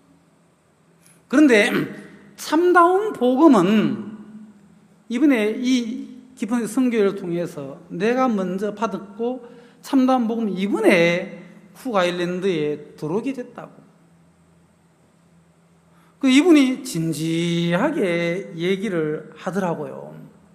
그런데 참다운 복음은 이번에 이 깊은 선교를 통해서 내가 먼저 받았고 참다운 복음 이번에 쿡 아일랜드에 들어오게 됐다고. 그 이분이 진지하게 얘기를 하더라고요.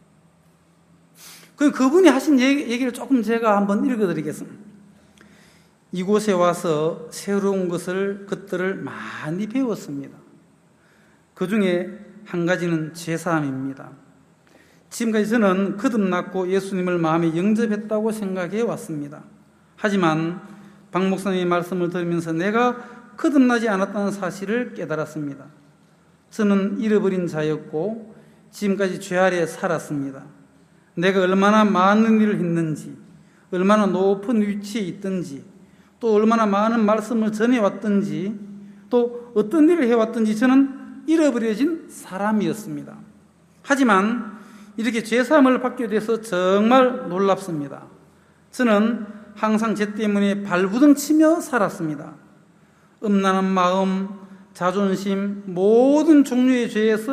그 그분이 하신 얘기, 얘기를 조금 제가 한번 읽어드리겠습니다. 이곳에 와서 새로운 것을 그들을 많이 배웠습니다. 그 중에 한 가지는 죄사함입니다. 지금까지 저는 거듭났고 예수님을 마음에 영접했다고 생각해 왔습니다. 하지만 박 목사님의 말씀을 들으면서 내가 거듭나지 않았다는 사실을 깨달았습니다. 저는 잃어버린 자였고 지금까지 죄 아래 살았습니다. 내가 얼마나 많은 일을 했는지, 얼마나 높은 위치에 있든지, 또 얼마나 많은 말씀을 전해왔든지, 또 어떤 일을 해왔든지 저는 잃어버려진 사람이었습니다. 하지만 이렇게 죄사함을 받게 돼서 정말 놀랍습니다. 저는 항상 죄 때문에 발부둥치며 살았습니다. 음란한 마음, 자존심, 모든 종류의 죄에서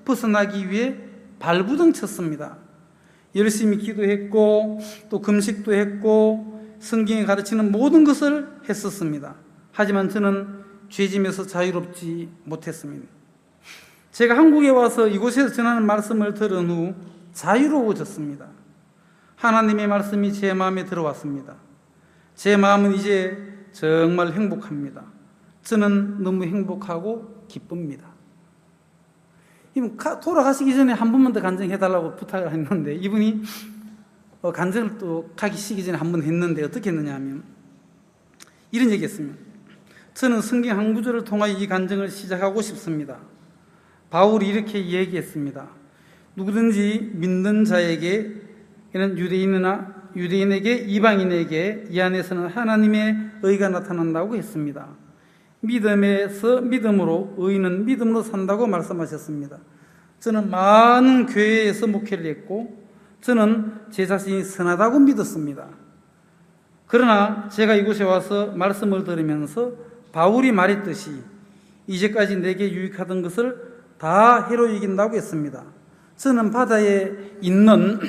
벗어나기 위해 발부둥 쳤습니다. 열심히 기도했고 또 금식도 했고 성경이 가르치는 모든 것을 했었습니다. 하지만 저는 죄짐에서 자유롭지 못했습니다. 제가 한국에 와서 이곳에서 전하는 말씀을 들은 후 자유로워졌습니다. 하나님의 말씀이 제 마음에 들어왔습니다. 제 마음은 이제 정말 행복합니다. 저는 너무 행복하고 기쁩니다. 이분 돌아가시기 전에 한 번만 더 간증해달라고 부탁을 했는데 이분이 간증을 또 가시기 전에 한 번 했는데 어떻게 했느냐 하면 이런 얘기했습니다. 저는 성경 한 구절을 통하여 이 간증을 시작하고 싶습니다. 바울이 이렇게 얘기했습니다. 누구든지 믿는 자에게, 이는 유대인이나 유대인에게 이방인에게 이 안에서는 하나님의 의가 나타난다고 했습니다. 믿음에서 믿음으로, 의인은 믿음으로 산다고 말씀하셨습니다. 저는 많은 교회에서 목회를 했고 저는 제 자신이 선하다고 믿었습니다. 그러나 제가 이곳에 와서 말씀을 들으면서 바울이 말했듯이 이제까지 내게 유익하던 것을 다 해로 여긴다고 했습니다. 저는 바다에 있는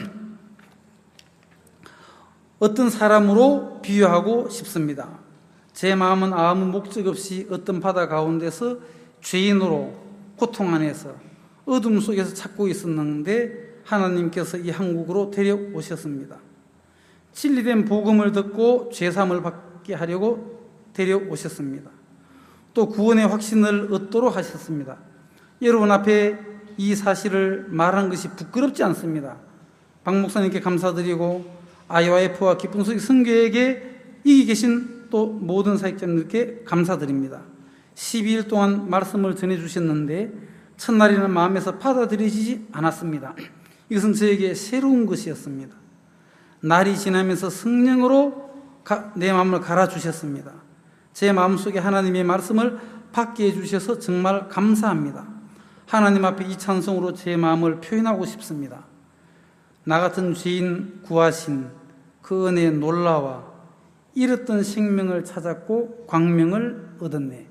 어떤 사람으로 비유하고 싶습니다. 제 마음은 아무 목적 없이 어떤 바다 가운데서 죄인으로 고통 안에서 어둠 속에서 찾고 있었는데 하나님께서 이 한국으로 데려오셨습니다. 진리된 복음을 듣고 죄사함을 받게 하려고 데려오셨습니다. 또 구원의 확신을 얻도록 하셨습니다. 여러분 앞에 이 사실을 말하는 것이 부끄럽지 않습니다. 박 목사님께 감사드리고 아이와이에프와 기쁜 소식 선교에게 여기 계신 또 모든 사역자님들께 감사드립니다. 십이 일 동안 말씀을 전해주셨는데 첫날에는 마음에서 받아들여지지 않았습니다. 이것은 저에게 새로운 것이었습니다. 날이 지나면서 성령으로 가, 내 마음을 갈아주셨습니다. 제 마음속에 하나님의 말씀을 받게 해주셔서 정말 감사합니다. 하나님 앞에 이 찬송으로 제 마음을 표현하고 싶습니다. 나 같은 죄인 구하신 그 은혜에 놀라와 잃었던 생명을 찾았고 광명을 얻었네.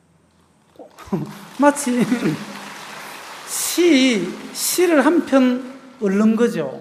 마치 시, 시를 한 편 읊는 거죠.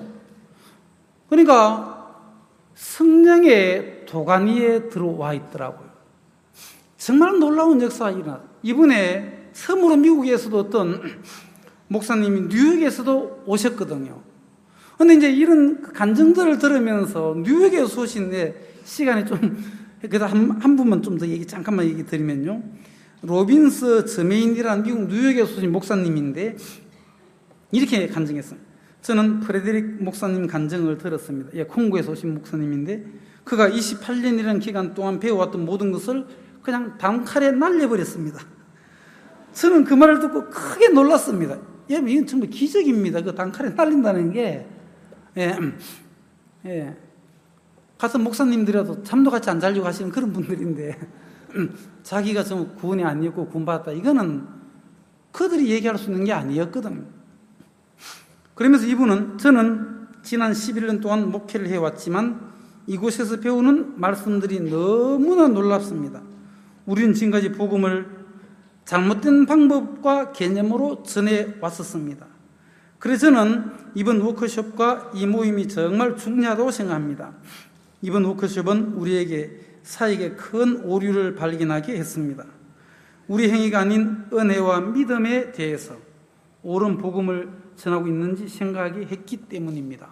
그러니까 성령의 도가니에 들어와 있더라고요. 정말 놀라운 역사가 일어났어요. 이번에 처음으로 미국에서도 어떤 목사님이 뉴욕에서도 오셨거든요. 근데 이제 이런 간증들을 들으면서 뉴욕에서 오신데 시간이 좀, 그래도 한, 한 분만 좀 더 얘기, 잠깐만 얘기 드리면요. 로빈스 저메인이라는 미국 뉴욕에서 오신 목사님인데 이렇게 간증했어요. 저는 프레데릭 목사님 간증을 들었습니다. 예, 콩고에서 오신 목사님인데 그가 이십팔 년이라는 기간 동안 배워왔던 모든 것을 그냥 단칼에 날려버렸습니다. 저는 그 말을 듣고 크게 놀랐습니다. 예, 이건 정말 기적입니다. 그 단칼에 날린다는 게. 예, 예. 가서 목사님들이라도 잠도 같이 안 자려고 하시는 그런 분들인데 자기가 좀 구원이 아니었고 구원받았다. 이거는 그들이 얘기할 수 있는 게 아니었거든요. 그러면서 이분은 저는 지난 십일 년 동안 목회를 해왔지만 이곳에서 배우는 말씀들이 너무나 놀랍습니다. 우리는 지금까지 복음을 잘못된 방법과 개념으로 전해왔었습니다. 그래서 저는 이번 워크숍과 이 모임이 정말 중요하다고 생각합니다. 이번 워크숍은 우리에게 사역에 큰 오류를 발견하게 했습니다. 우리 행위가 아닌 은혜와 믿음에 대해서 옳은 복음을 전하고 있는지 생각하게 했기 때문입니다.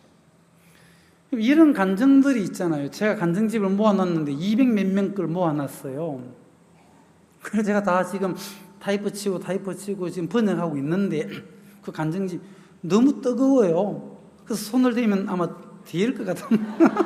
이런 간증들이 있잖아요. 제가 간증집을 모아놨는데 이백 몇 명 걸 모아놨어요. 그래서 제가 다 지금 타이프 치고 타이프 치고 지금 번역하고 있는데 그 간증집 너무 뜨거워요. 그래서 손을 대면 아마 뒤일 것 같은.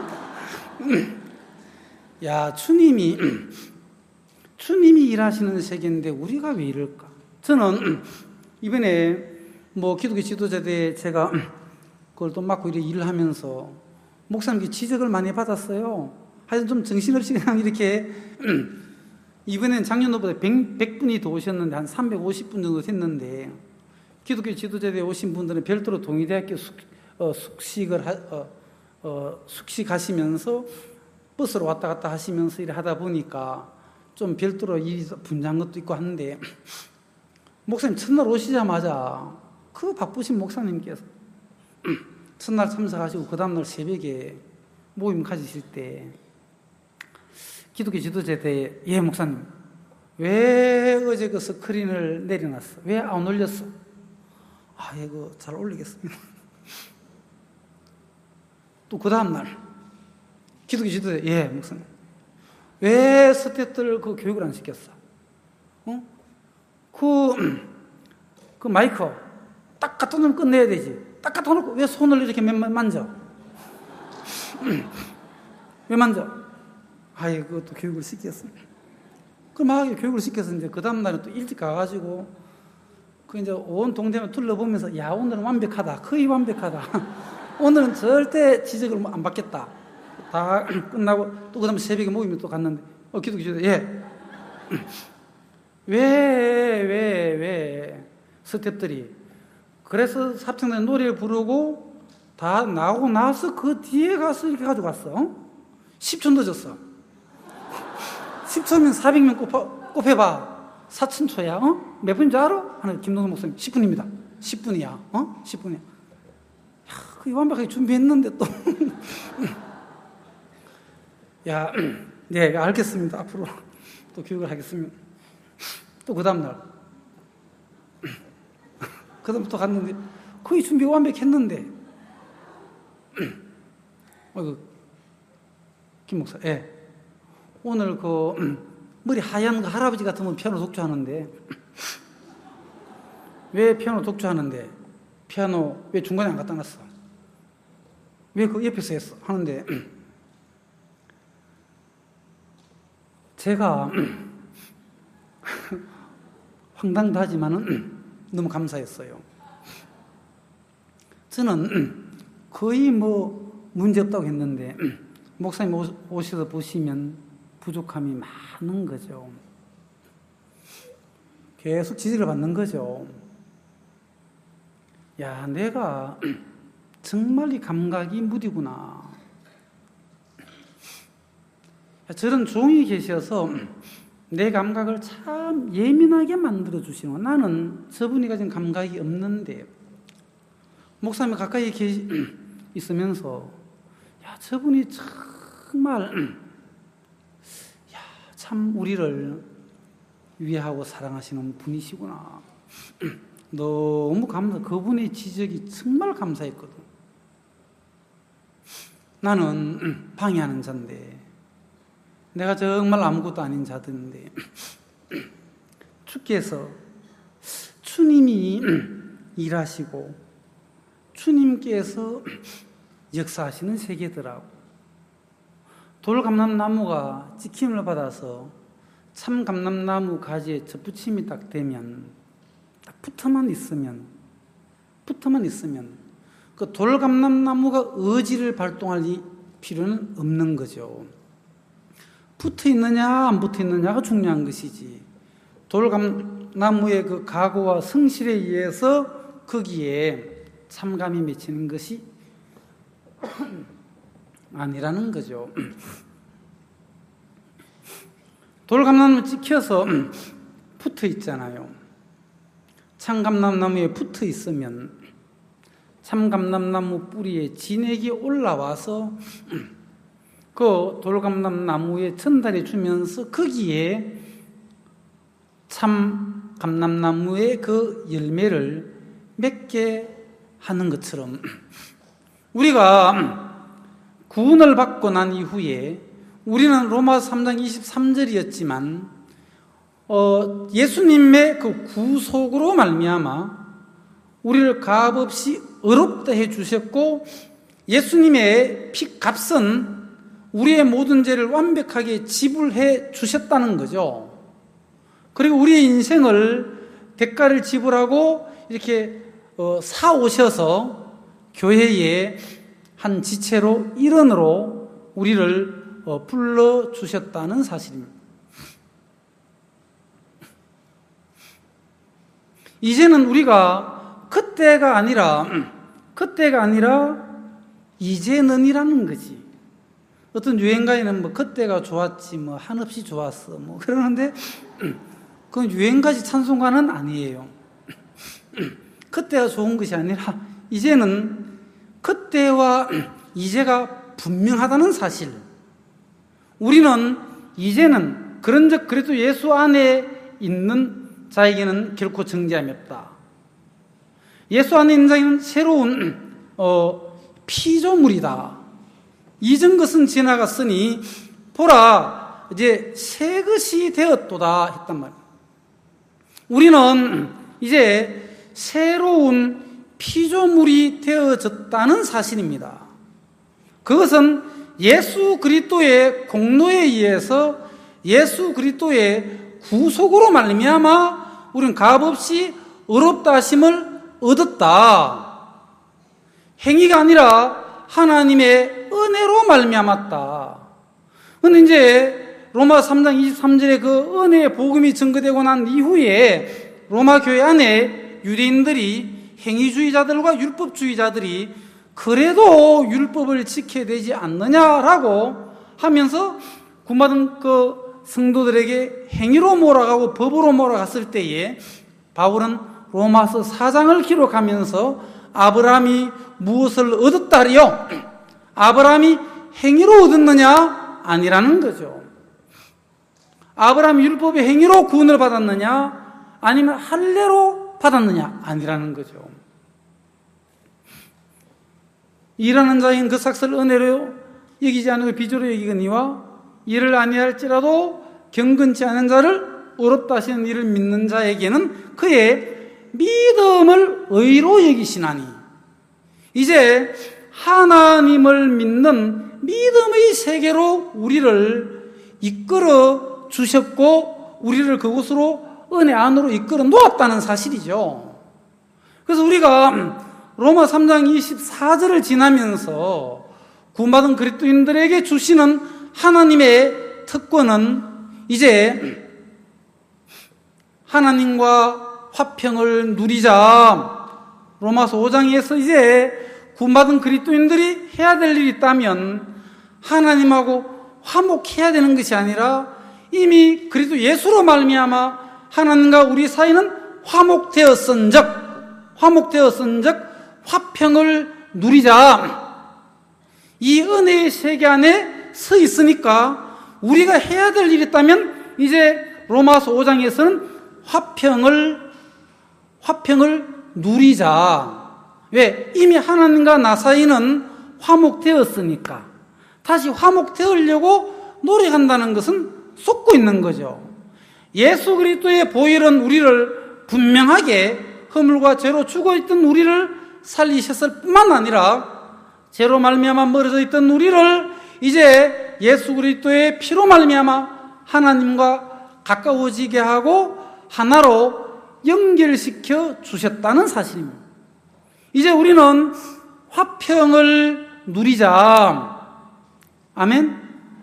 야, 주님이 주님이 일하시는 세계인데 우리가 왜 이럴까? 저는 이번에 뭐 기독교 지도자대 제가 그걸 또 맡고 이렇게 일을 하면서 목사님께 지적을 많이 받았어요. 하여튼 좀 정신없이 그냥 이렇게 이번엔 작년보다 백 분이 더 오셨는데 한 삼백오십 분 정도 됐는데 기독교 지도자대에 오신 분들은 별도로 동의대학교 숙, 어, 숙식을 하, 어, 어, 숙식하시면서 버스로 왔다 갔다 하시면서 일을 하다 보니까 좀 별도로 일이 분주한 것도 있고 하는데 목사님 첫날 오시자마자 그 바쁘신 목사님께서 첫날 참석하시고 그 다음날 새벽에 모임 가지실 때 기독교 지도자대에 예 목사님 왜 어제 그 스크린을 내려놨어? 왜 안 올렸어? 아 이거 잘 올리겠습니다. 또 그 다음날 기독교 지도자 예 목사님 왜 스태프들 그 교육을 안 시켰어? 어? 그, 그 마이크 딱 갖다 놓으면 끝내야 되지. 딱 갖다 놓고 왜 손을 이렇게 만져? 왜 만져? 아이고 또 교육을 시켰어. 그럼 막 교육을 시켜서 이제 그 다음날에 또 일찍 가가지고 그 이제 온 동대만 둘러보면서 야 오늘은 완벽하다. 거의 완벽하다. 오늘은 절대 지적을 안 받겠다. 다 끝나고 또 그 다음에 새벽에 모이면 또 갔는데 어 기독교 지도자 예. 왜, 왜, 왜, 스태프들이. 그래서 합창단 노래를 부르고 다 나오고 나서 그 뒤에 가서 이렇게 가지고 갔어. 어? 십 초 늦었어. 십 초면 사백 명 곱하, 곱해봐. 사천 초야. 어? 몇 분인 줄 알아? 하나, 김동선 목사님. 십 분입니다. 십 분이야. 어? 십 분이야. 야, 그 완벽하게 준비했는데 또. 야, 네, 알겠습니다. 앞으로 또 교육을 하겠습니다. 또 그 다음날 그 다음부터 갔는데 거의 준비가 완벽했는데 어이구 김 목사 예 오늘 그 머리 하얀 그 할아버지 같은 분 피아노 독주하는데 왜 피아노 독주하는데 피아노 왜 중간에 안 갖다 놨어? 왜 그 옆에서 했어? 하는데 제가 황당도 하지만은 너무 감사했어요. 저는 거의 뭐 문제없다고 했는데 목사님 오셔서 보시면 부족함이 많은 거죠. 계속 지적을 받는 거죠. 야, 내가 정말 이 감각이 무디구나. 저런 종이 계셔서 내 감각을 참 예민하게 만들어 주시는 거야. 나는 저분이 가진 감각이 없는데 목사님 가까이 계시, 있으면서 야 저분이 정말 야, 참 우리를 위하고 사랑하시는 분이시구나. 너무 감사. 그분의 지적이 정말 감사했거든. 나는 방해하는 자인데 내가 정말 아무것도 아닌 자들인데 주께서 주님이 일하시고 주님께서 역사하시는 세계더라고. 돌감람나무가 찍힘을 받아서 참감람나무 가지에 접붙임이 딱 되면 딱 붙어만 있으면 붙어만 있으면 그 돌감람나무가 의지를 발동할 필요는 없는 거죠. 붙어 있느냐 안 붙어 있느냐가 중요한 것이지. 돌감나무의 그 각오와 성실에 의해서 거기에 참감이 맺히는 것이 아니라는 거죠. 돌감나무 찍혀서 붙어 있잖아요. 참감람나무에 붙어 있으면 참감람나무 뿌리에 진액이 올라와서 그 돌감람나무에 전달해 주면서 거기에 참 감람나무의 그 열매를 맺게 하는 것처럼 우리가 구원을 받고 난 이후에 우리는 로마서 삼 장 이십삼 절이었지만 어, 예수님의 그 구속으로 말미암아 우리를 값없이 의롭다 해주셨고 예수님의 피값은 우리의 모든 죄를 완벽하게 지불해 주셨다는 거죠. 그리고 우리의 인생을 대가를 지불하고 이렇게 어, 사오셔서 교회의 한 지체로 일원으로 우리를 어, 불러주셨다는 사실입니다. 이제는 우리가 그때가 아니라 그때가 아니라 이제는이라는 거지. 어떤 유행가에는 뭐 그때가 좋았지 뭐 한없이 좋았어 뭐 그러는데 그건 유행가지 찬송가는 아니에요. 그때가 좋은 것이 아니라 이제는 그때와 이제가 분명하다는 사실. 우리는 이제는 그런즉 그래도 예수 안에 있는 자에게는 결코 정죄함이 없다. 예수 안에 있는 자에게는 새로운 어, 피조물이다. 이전 것은 지나갔으니 보라 이제 새 것이 되었도다 했단 말이에요. 우리는 이제 새로운 피조물이 되어졌다는 사실입니다. 그것은 예수 그리스도의 공로에 의해서 예수 그리스도의 구속으로 말미암아 우리는 값없이 의롭다 하심을 얻었다. 행위가 아니라 하나님의 은혜로 말미암았다. 근데 이제 로마 삼 장 이십삼 절에 그 은혜의 복음이 증거되고 난 이후에 로마 교회 안에 유대인들이 행위주의자들과 율법주의자들이 그래도 율법을 지켜야 되지 않느냐라고 하면서 구원받은 그 성도들에게 행위로 몰아가고 법으로 몰아갔을 때에 바울은 로마서 사 장을 기록하면서 아브라함이 무엇을 얻었다리요? 아브라함이 행위로 얻었느냐? 아니라는 거죠. 아브라함이 율법의 행위로 구원을 받았느냐? 아니면 할례로 받았느냐? 아니라는 거죠. 일하는 자인 그 삭슬 은혜로 여기지 않고 비조로 여기거니와 이를 아니할지라도 경건치 않은 자를 의롭다 하시는 이를 믿는 자에게는 그의 믿음을 의로 여기시나니. 이제 하나님을 믿는 믿음의 세계로 우리를 이끌어 주셨고 우리를 그곳으로 은혜 안으로 이끌어 놓았다는 사실이죠. 그래서 우리가 로마 삼 장 이십사 절을 지나면서 구원받은 그리스도인들에게 주시는 하나님의 특권은 이제 하나님과 화평을 누리자. 로마서 오 장에서 이제 구원받은 그리스도인들이 해야 될 일이 있다면 하나님하고 화목해야 되는 것이 아니라 이미 그리스도 예수로 말미암아 하나님과 우리 사이는 화목되었은즉 화목되었은즉 화평을 누리자. 이 은혜의 세계 안에 서 있으니까 우리가 해야 될 일이 있다면 이제 로마서 오 장에서는 화평을 화평을 누리자. 왜? 이미 하나님과 나 사이는 화목되었으니까 다시 화목되으려고 노력한다는 것은 쏟고 있는 거죠. 예수 그리스도의 보혈은 우리를 분명하게 허물과 죄로 죽어있던 우리를 살리셨을 뿐만 아니라 죄로 말미암아 멀어져 있던 우리를 이제 예수 그리스도의 피로 말미암아 하나님과 가까워지게 하고 하나로 연결시켜 주셨다는 사실입니다. 이제 우리는 화평을 누리자. 아멘?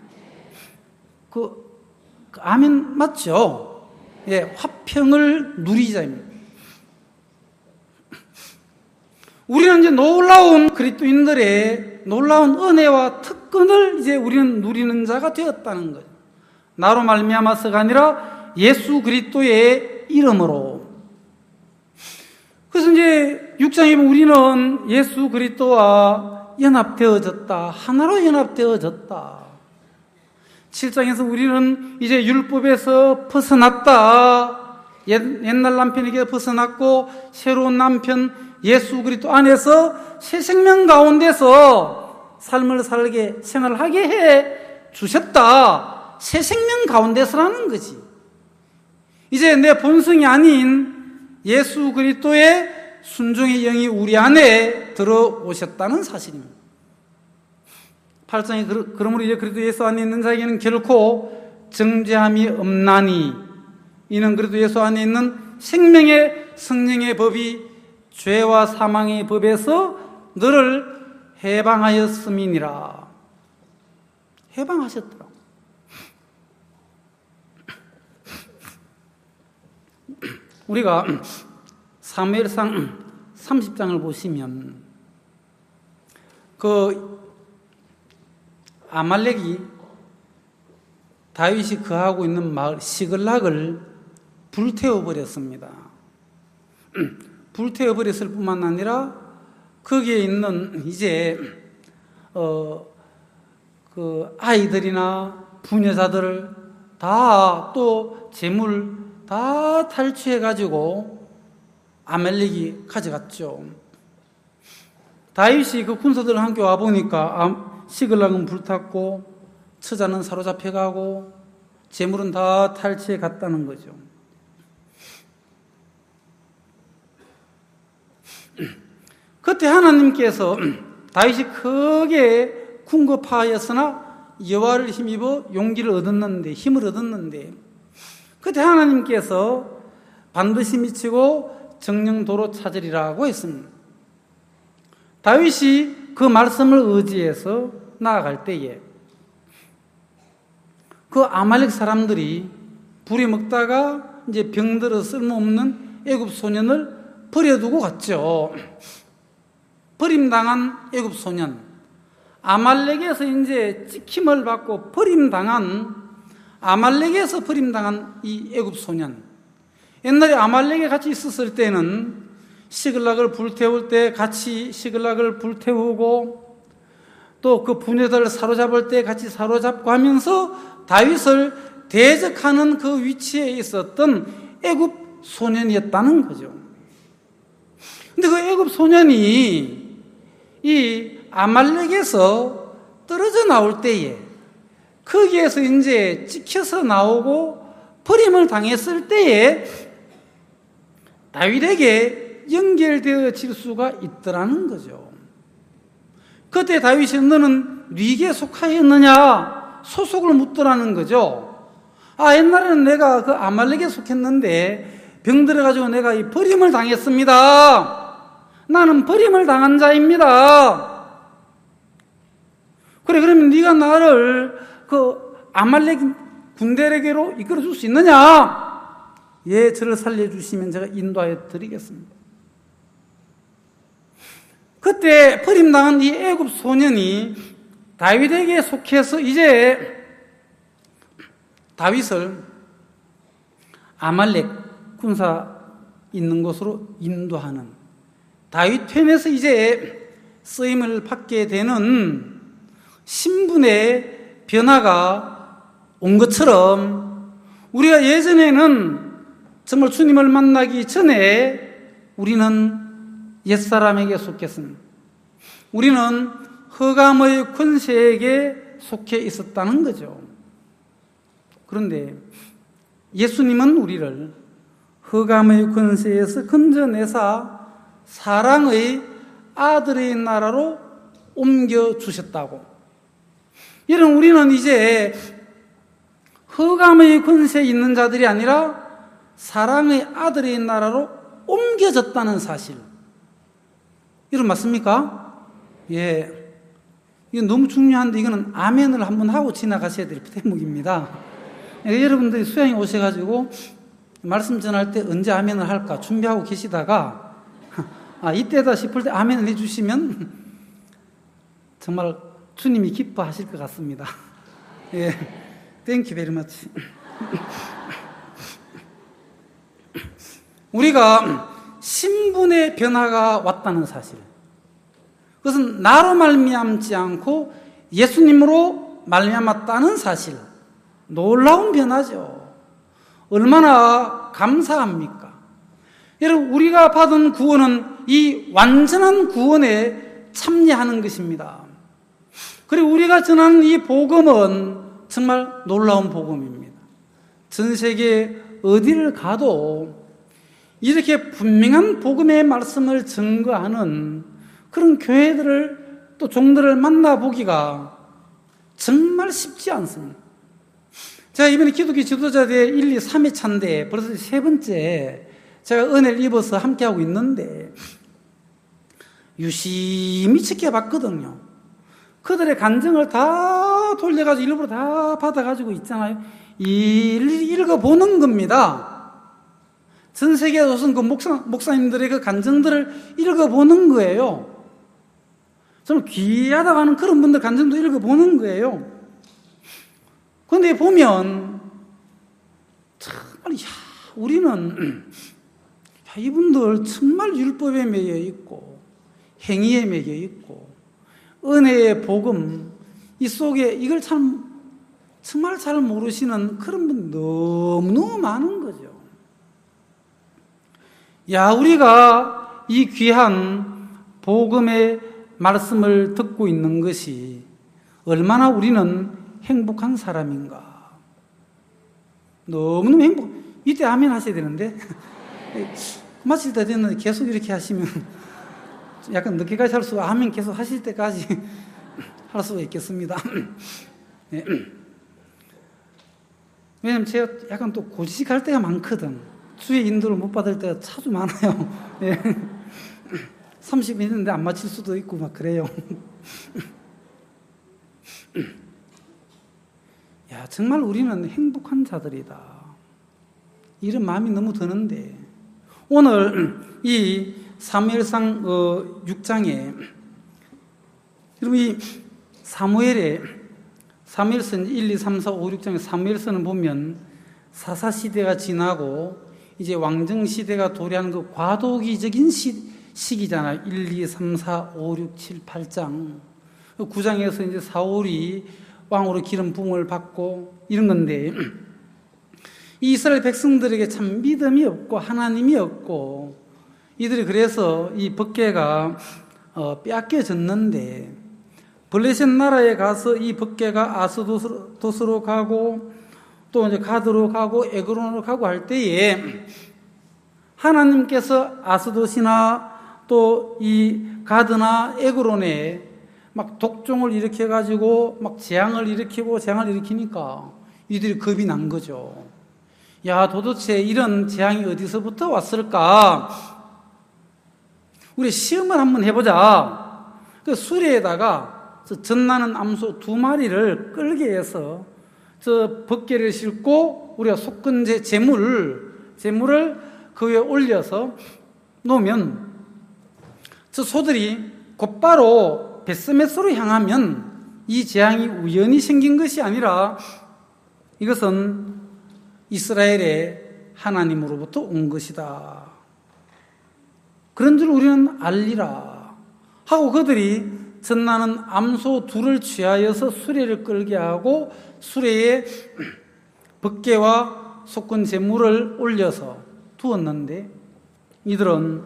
그, 그 아멘 맞죠? 예, 화평을 누리자입니다. 우리는 이제 놀라운 그리스도인들의 놀라운 은혜와 특권을 이제 우리는 누리는 자가 되었다는 거예요. 나로 말미암아서가 아니라 예수 그리스도의 이름으로. 그래서 이제 육 장에 보면 우리는 예수 그리스도와 연합되어졌다. 하나로 연합되어졌다. 칠 장에서 우리는 이제 율법에서 벗어났다. 옛, 옛날 남편에게 벗어났고 새로운 남편 예수 그리스도 안에서 새 생명 가운데서 삶을 살게 생활하게 해 주셨다. 새 생명 가운데서라는 거지. 이제 내 본성이 아닌 예수 그리스도의 순종의 영이 우리 안에 들어오셨다는 사실입니다. 팔 장에 그러므로 이제 그리스도 예수 안에 있는 자에게는 결코 정죄함이 없나니 이는 그리스도 예수 안에 있는 생명의 성령의 법이 죄와 사망의 법에서 너를 해방하였음이니라. 해방하셨더라. 우리가 사무엘상 삼십 장을 보시면 그 아말렉이 다윗이 거하고 있는 마을 시글락을 불태워 버렸습니다. 불태워버렸을 뿐만 아니라 거기에 있는 이제 어, 그 아이들이나 부녀자들 다 또 재물 다 탈취해가지고 아말렉이 가져갔죠. 다윗이 그 군사들과 함께 와보니까 시글락은 불탔고 처자는 사로잡혀가고 재물은 다 탈취해 갔다는 거죠. 그때 하나님께서 다윗이 크게 궁급하였으나 여호와를 힘입어 용기를 얻었는데 힘을 얻었는데 그때 하나님께서 반드시 미치고 정령도로 찾으리라고 했습니다. 다윗이 그 말씀을 의지해서 나아갈 때에 그 아말렉 사람들이 부려먹다가 이제 병들어 쓸모없는 애굽 소년을 버려두고 갔죠. 버림당한 애굽 소년, 아말렉에서 이제 찍힘을 받고 버림당한 아말렉에서 버림당한 이 애굽 소년. 옛날에 아말렉에 같이 있었을 때는 시글락을 불태울 때 같이 시글락을 불태우고 또 그 부녀들을 사로잡을 때 같이 사로잡고 하면서 다윗을 대적하는 그 위치에 있었던 애굽 소년이었다는 거죠. 근데 그 애굽 소년이 이 아말렉에서 떨어져 나올 때에 거기에서 이제 찍혀서 나오고 버림을 당했을 때에 다윗에게 연결되어질 수가 있더라는 거죠. 그때 다윗이 너는 누구에게 속하였느냐 소속을 묻더라는 거죠. 아, 옛날에는 내가 그 아말렉에 속했는데 병들어가지고 내가 이 버림을 당했습니다. 나는 버림을 당한 자입니다. 그래, 그러면 네가 나를 그 아말렉 군대에게로 이끌어 줄 수 있느냐? 예, 저를 살려주시면 제가 인도하여 드리겠습니다. 그때 버림당한 이 애굽 소년이 다윗에게 속해서 이제 다윗을 아말렉 군사 있는 곳으로 인도하는 다윗 편에서 이제 쓰임을 받게 되는 신분의 변화가 온 것처럼 우리가 예전에는 정말 주님을 만나기 전에 우리는 옛사람에게 속했습니다. 우리는 흑암의 권세에게 속해 있었다는 거죠. 그런데 예수님은 우리를 흑암의 권세에서 건져내사 사랑의 아들의 나라로 옮겨주셨다고. 이런 우리는 이제 흑암의 권세에 있는 자들이 아니라 사랑의 아들의 나라로 옮겨졌다는 사실. 이런 맞습니까? 예. 이건 너무 중요한데 이거는 아멘을 한번 하고 지나가셔야 될 대목입니다. 예, 여러분들이 수양에 오셔가지고 말씀 전할 때 언제 아멘을 할까 준비하고 계시다가 아, 이때다 싶을 때 아멘을 해주시면 정말 주님이 기뻐하실 것 같습니다. 예. Thank you very much. 우리가 신분의 변화가 왔다는 사실. 그것은 나로 말미암지 않고 예수님으로 말미암았다는 사실. 놀라운 변화죠. 얼마나 감사합니까? 여러분, 우리가 받은 구원은 이 완전한 구원에 참여하는 것입니다. 그리고 우리가 전하는 이 복음은 정말 놀라운 복음입니다. 전 세계 어디를 가도 이렇게 분명한 복음의 말씀을 증거하는 그런 교회들을 또 종들을 만나보기가 정말 쉽지 않습니다. 제가 이번에 기독교 지도자대회 일, 이, 삼 회차인데 벌써 세 번째 제가 은혜를 입어서 함께하고 있는데 유심히 지켜봤거든요. 그들의 간증을 다 돌려가지고 일부러 다 받아가지고 있잖아요. 일일이 읽어보는 겁니다. 전 세계에 오신 그 목사, 목사님들의 그 간증들을 읽어보는 거예요. 정말 귀하다고 하는 그런 분들 간증도 읽어보는 거예요. 그런데 보면, 정말, 야, 우리는 이분들 정말 율법에 매여 있고 행위에 매여 있고 은혜의 복음 이 속에 이걸 참 정말 잘 모르시는 그런 분 너무너무 많은 거죠. 야, 우리가 이 귀한 복음의 말씀을 듣고 있는 것이 얼마나 우리는 행복한 사람인가. 너무너무 행복. 이때 아멘 하셔야 되는데 마칠 때 됐는데 계속 이렇게 하시면 약간 늦게까지 할 수, 아멘 계속 하실 때까지 할 수가 있겠습니다. 네. 왜냐면 제가 약간 또 고지식할 때가 많거든. 주의 인도를 못 받을 때가 자주 많아요. 네. 삼십 일 했는데 안 마칠 수도 있고 막 그래요. 야, 정말 우리는 행복한 자들이다. 이런 마음이 너무 드는데 오늘 이 사무엘상 어, 육 장에 여러분 이 사무엘의 사무엘선 일, 이, 삼, 사, 오, 육 장에 사무엘선을 보면 사사시대가 지나고 이제 왕정시대가 도래하는 그 과도기적인 시, 시기잖아요. 일, 이, 삼, 사, 오, 육, 칠, 팔 장. 구 장에서 이제 사울이 왕으로 기름 부음을 받고 이런 건데 이 이스라엘 백성들에게 참 믿음이 없고 하나님이 없고 이들이 그래서 이 법궤가 어, 빼앗겨졌는데 블레셋 나라에 가서 이 법궤가 아스도스로 가고 또 이제 가드로 가고 에그론으로 가고 할 때에 하나님께서 아스도시나 또 이 가드나 에그론에 막 독종을 일으켜 가지고 막 재앙을 일으키고 재앙을 일으키니까 이들이 겁이 난 거죠. 야, 도대체 이런 재앙이 어디서부터 왔을까? 우리 시험을 한번 해보자. 그 수레에다가 저 전나는 암소 두 마리를 끌게 해서 저 법궤를 싣고 우리가 속건제 재물, 재물을 그 위에 올려서 놓으면 저 소들이 곧바로 벳세메스로 향하면 이 재앙이 우연히 생긴 것이 아니라 이것은 이스라엘의 하나님으로부터 온 것이다. 그런 줄 우리는 알리라 하고 그들이 전나는 암소 둘을 취하여서 수레를 끌게 하고 수레에 법궤와 속건 제물을 올려서 두었는데 이들은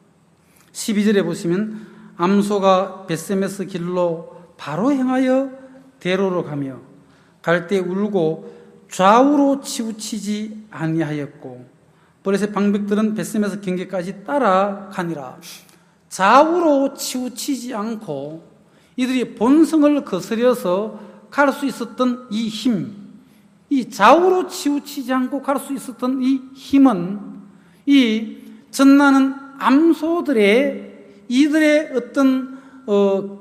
십이 절에 보시면 암소가 벳세메스 길로 바로 행하여 대로로 가며 갈 때 울고 좌우로 치우치지 아니하였고 블레셋 방백들은 벳세메스 경계까지 따라가니라. 좌우로 치우치지 않고 이들이 본성을 거스려서 갈 수 있었던 이 힘, 이 좌우로 치우치지 않고 갈 수 있었던 이 힘은 이 전나는 암소들의 이들의 어떤 어,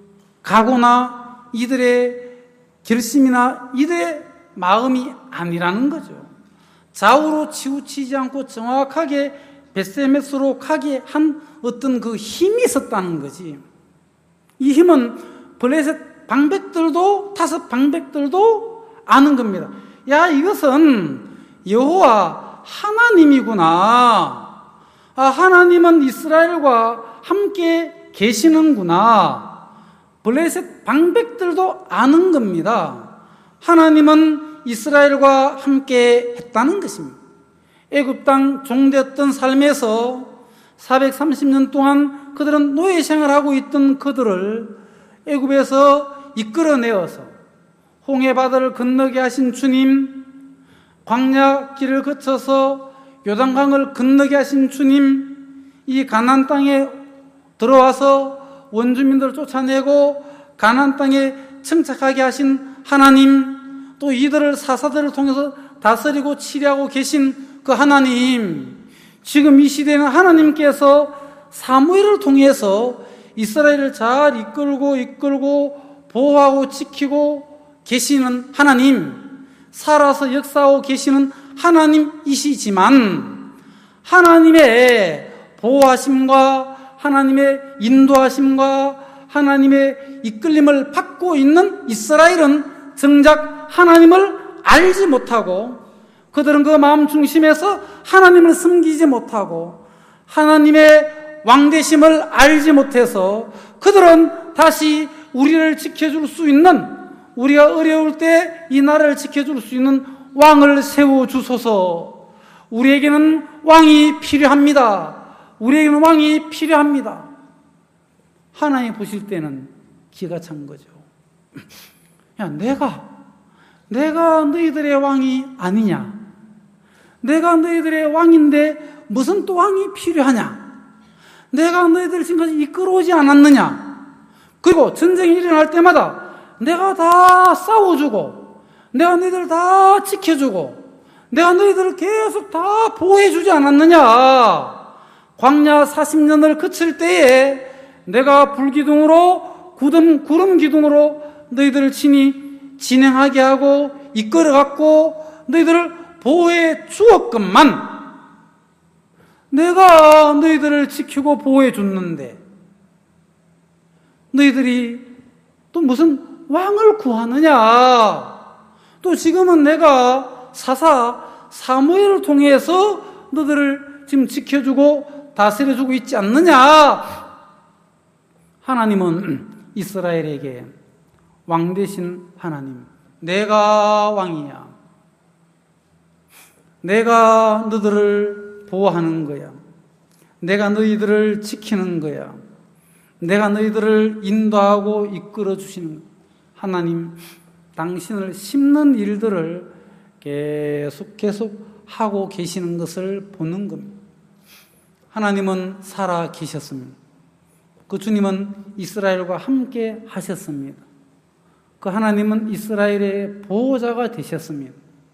각오나 이들의 결심이나 이들의 마음이 아니라는 거죠. 좌우로 치우치지 않고 정확하게 벳세메스로 가게 한 어떤 그 힘이 있었다는 거지. 이 힘은 블레셋 방백들도 다섯 방백들도 아는 겁니다. 야, 이것은 여호와 하나님이구나. 아, 하나님은 이스라엘과 함께 계시는구나. 블레셋 방백들도 아는 겁니다. 하나님은 이스라엘과 함께 했다는 것입니다. 애굽 땅 종되었던 삶에서 사백삼십 년 동안 그들은 노예 생활하고 있던 그들을 애굽에서 이끌어내어서 홍해바다를 건너게 하신 주님, 광야 길을 거쳐서 요단강을 건너게 하신 주님, 이 가나안 땅에 들어와서 원주민들을 쫓아내고 가나안 땅에 정착하게 하신 하나님, 또 이들을 사사들을 통해서 다스리고 치료하고 계신 그 하나님, 지금 이 시대는 하나님께서 사무엘을 통해서 이스라엘을 잘 이끌고 이끌고 보호하고 지키고 계시는 하나님, 살아서 역사하고 계시는 하나님이시지만 하나님의 보호하심과 하나님의 인도하심과 하나님의 이끌림을 받고 있는 이스라엘은 정작 하나님을 알지 못하고 그들은 그 마음 중심에서 하나님을 섬기지 못하고 하나님의 왕되심을 알지 못해서 그들은 다시 우리를 지켜줄 수 있는, 우리가 어려울 때 이 나라를 지켜줄 수 있는 왕을 세워주소서. 우리에게는 왕이 필요합니다. 우리에게는 왕이 필요합니다. 하나님 보실 때는 기가 찬 거죠. 야, 내가 내가 너희들의 왕이 아니냐? 내가 너희들의 왕인데 무슨 또 왕이 필요하냐? 내가 너희들을 지금까지 이끌어오지 않았느냐? 그리고 전쟁이 일어날 때마다 내가 다 싸워주고, 내가 너희들을 다 지켜주고, 내가 너희들을 계속 다 보호해주지 않았느냐? 광야 사십 년을 그칠 때에 내가 불기둥으로, 구름, 구름 기둥으로 너희들을 친히 진행하게 하고 이끌어갔고 너희들을 보호해 주었건만, 내가 너희들을 지키고 보호해 줬는데 너희들이 또 무슨 왕을 구하느냐? 또 지금은 내가 사사 사무엘을 통해서 너희들을 지금 지켜주고 다스려주고 있지 않느냐? 하나님은 이스라엘에게 왕 되신 하나님, 내가 왕이야. 내가 너희들을 보호하는 거야. 내가 너희들을 지키는 거야. 내가 너희들을 인도하고 이끌어 주시는 거야. 하나님, 당신을 심는 일들을 계속 계속 하고 계시는 것을 보는 겁니다. 하나님은 살아 계셨습니다. 그 주님은 이스라엘과 함께 하셨습니다. 그 하나님은 이스라엘의 보호자가 되셨습니다.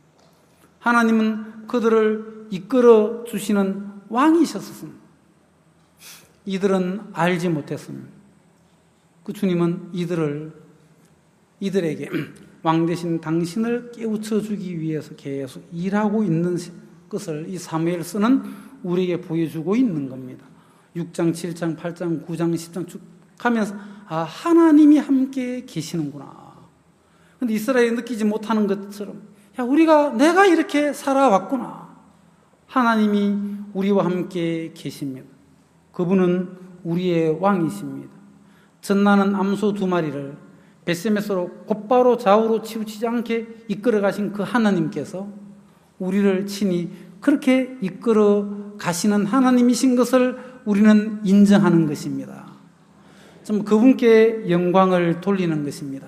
하나님은 그들을 이끌어 주시는 왕이셨습니다. 이들은 알지 못했습니다. 그 주님은 이들을, 이들에게 왕 되신 당신을 깨우쳐 주기 위해서 계속 일하고 있는 것을 이 사무엘서는 우리에게 보여주고 있는 겁니다. 육 장, 칠 장, 팔 장, 구 장, 십 장 쭉 가면서 아, 하나님이 함께 계시는구나. 근데 이스라엘이 느끼지 못하는 것처럼, 야, 우리가, 내가 이렇게 살아왔구나. 하나님이 우리와 함께 계십니다. 그분은 우리의 왕이십니다. 전나는 암소 두 마리를 벳세메스로 곧바로 좌우로 치우치지 않게 이끌어 가신 그 하나님께서 우리를 친히 그렇게 이끌어 가시는 하나님이신 것을 우리는 인정하는 것입니다. 좀 그분께 영광을 돌리는 것입니다.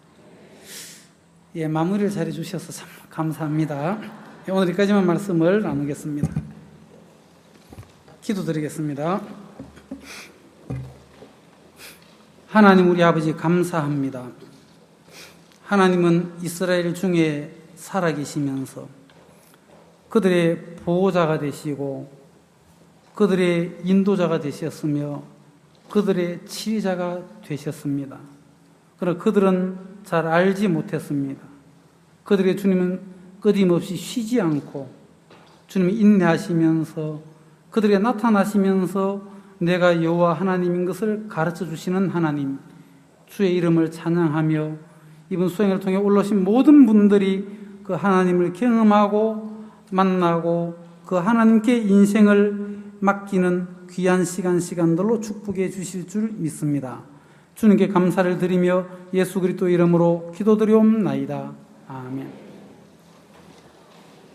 예, 마무리를 잘해 주셔서 참 감사합니다. 오늘 여기까지만 말씀을 나누겠습니다. 기도드리겠습니다. 하나님 우리 아버지 감사합니다. 하나님은 이스라엘 중에 살아계시면서 그들의 보호자가 되시고 그들의 인도자가 되셨으며 그들의 치리자가 되셨습니다. 그러나 그들은 잘 알지 못했습니다. 그들의 주님은 끊임없이 쉬지 않고 주님이 인내하시면서 그들에게 나타나시면서 내가 여호와 하나님인 것을 가르쳐 주시는 하나님, 주의 이름을 찬양하며 이번 수행을 통해 올라오신 모든 분들이 그 하나님을 경험하고 만나고 그 하나님께 인생을 맡기는 귀한 시간 시간들로 축복해 주실 줄 믿습니다. 주님께 감사를 드리며 예수 그리스도 이름으로 기도드리옵나이다. 아멘.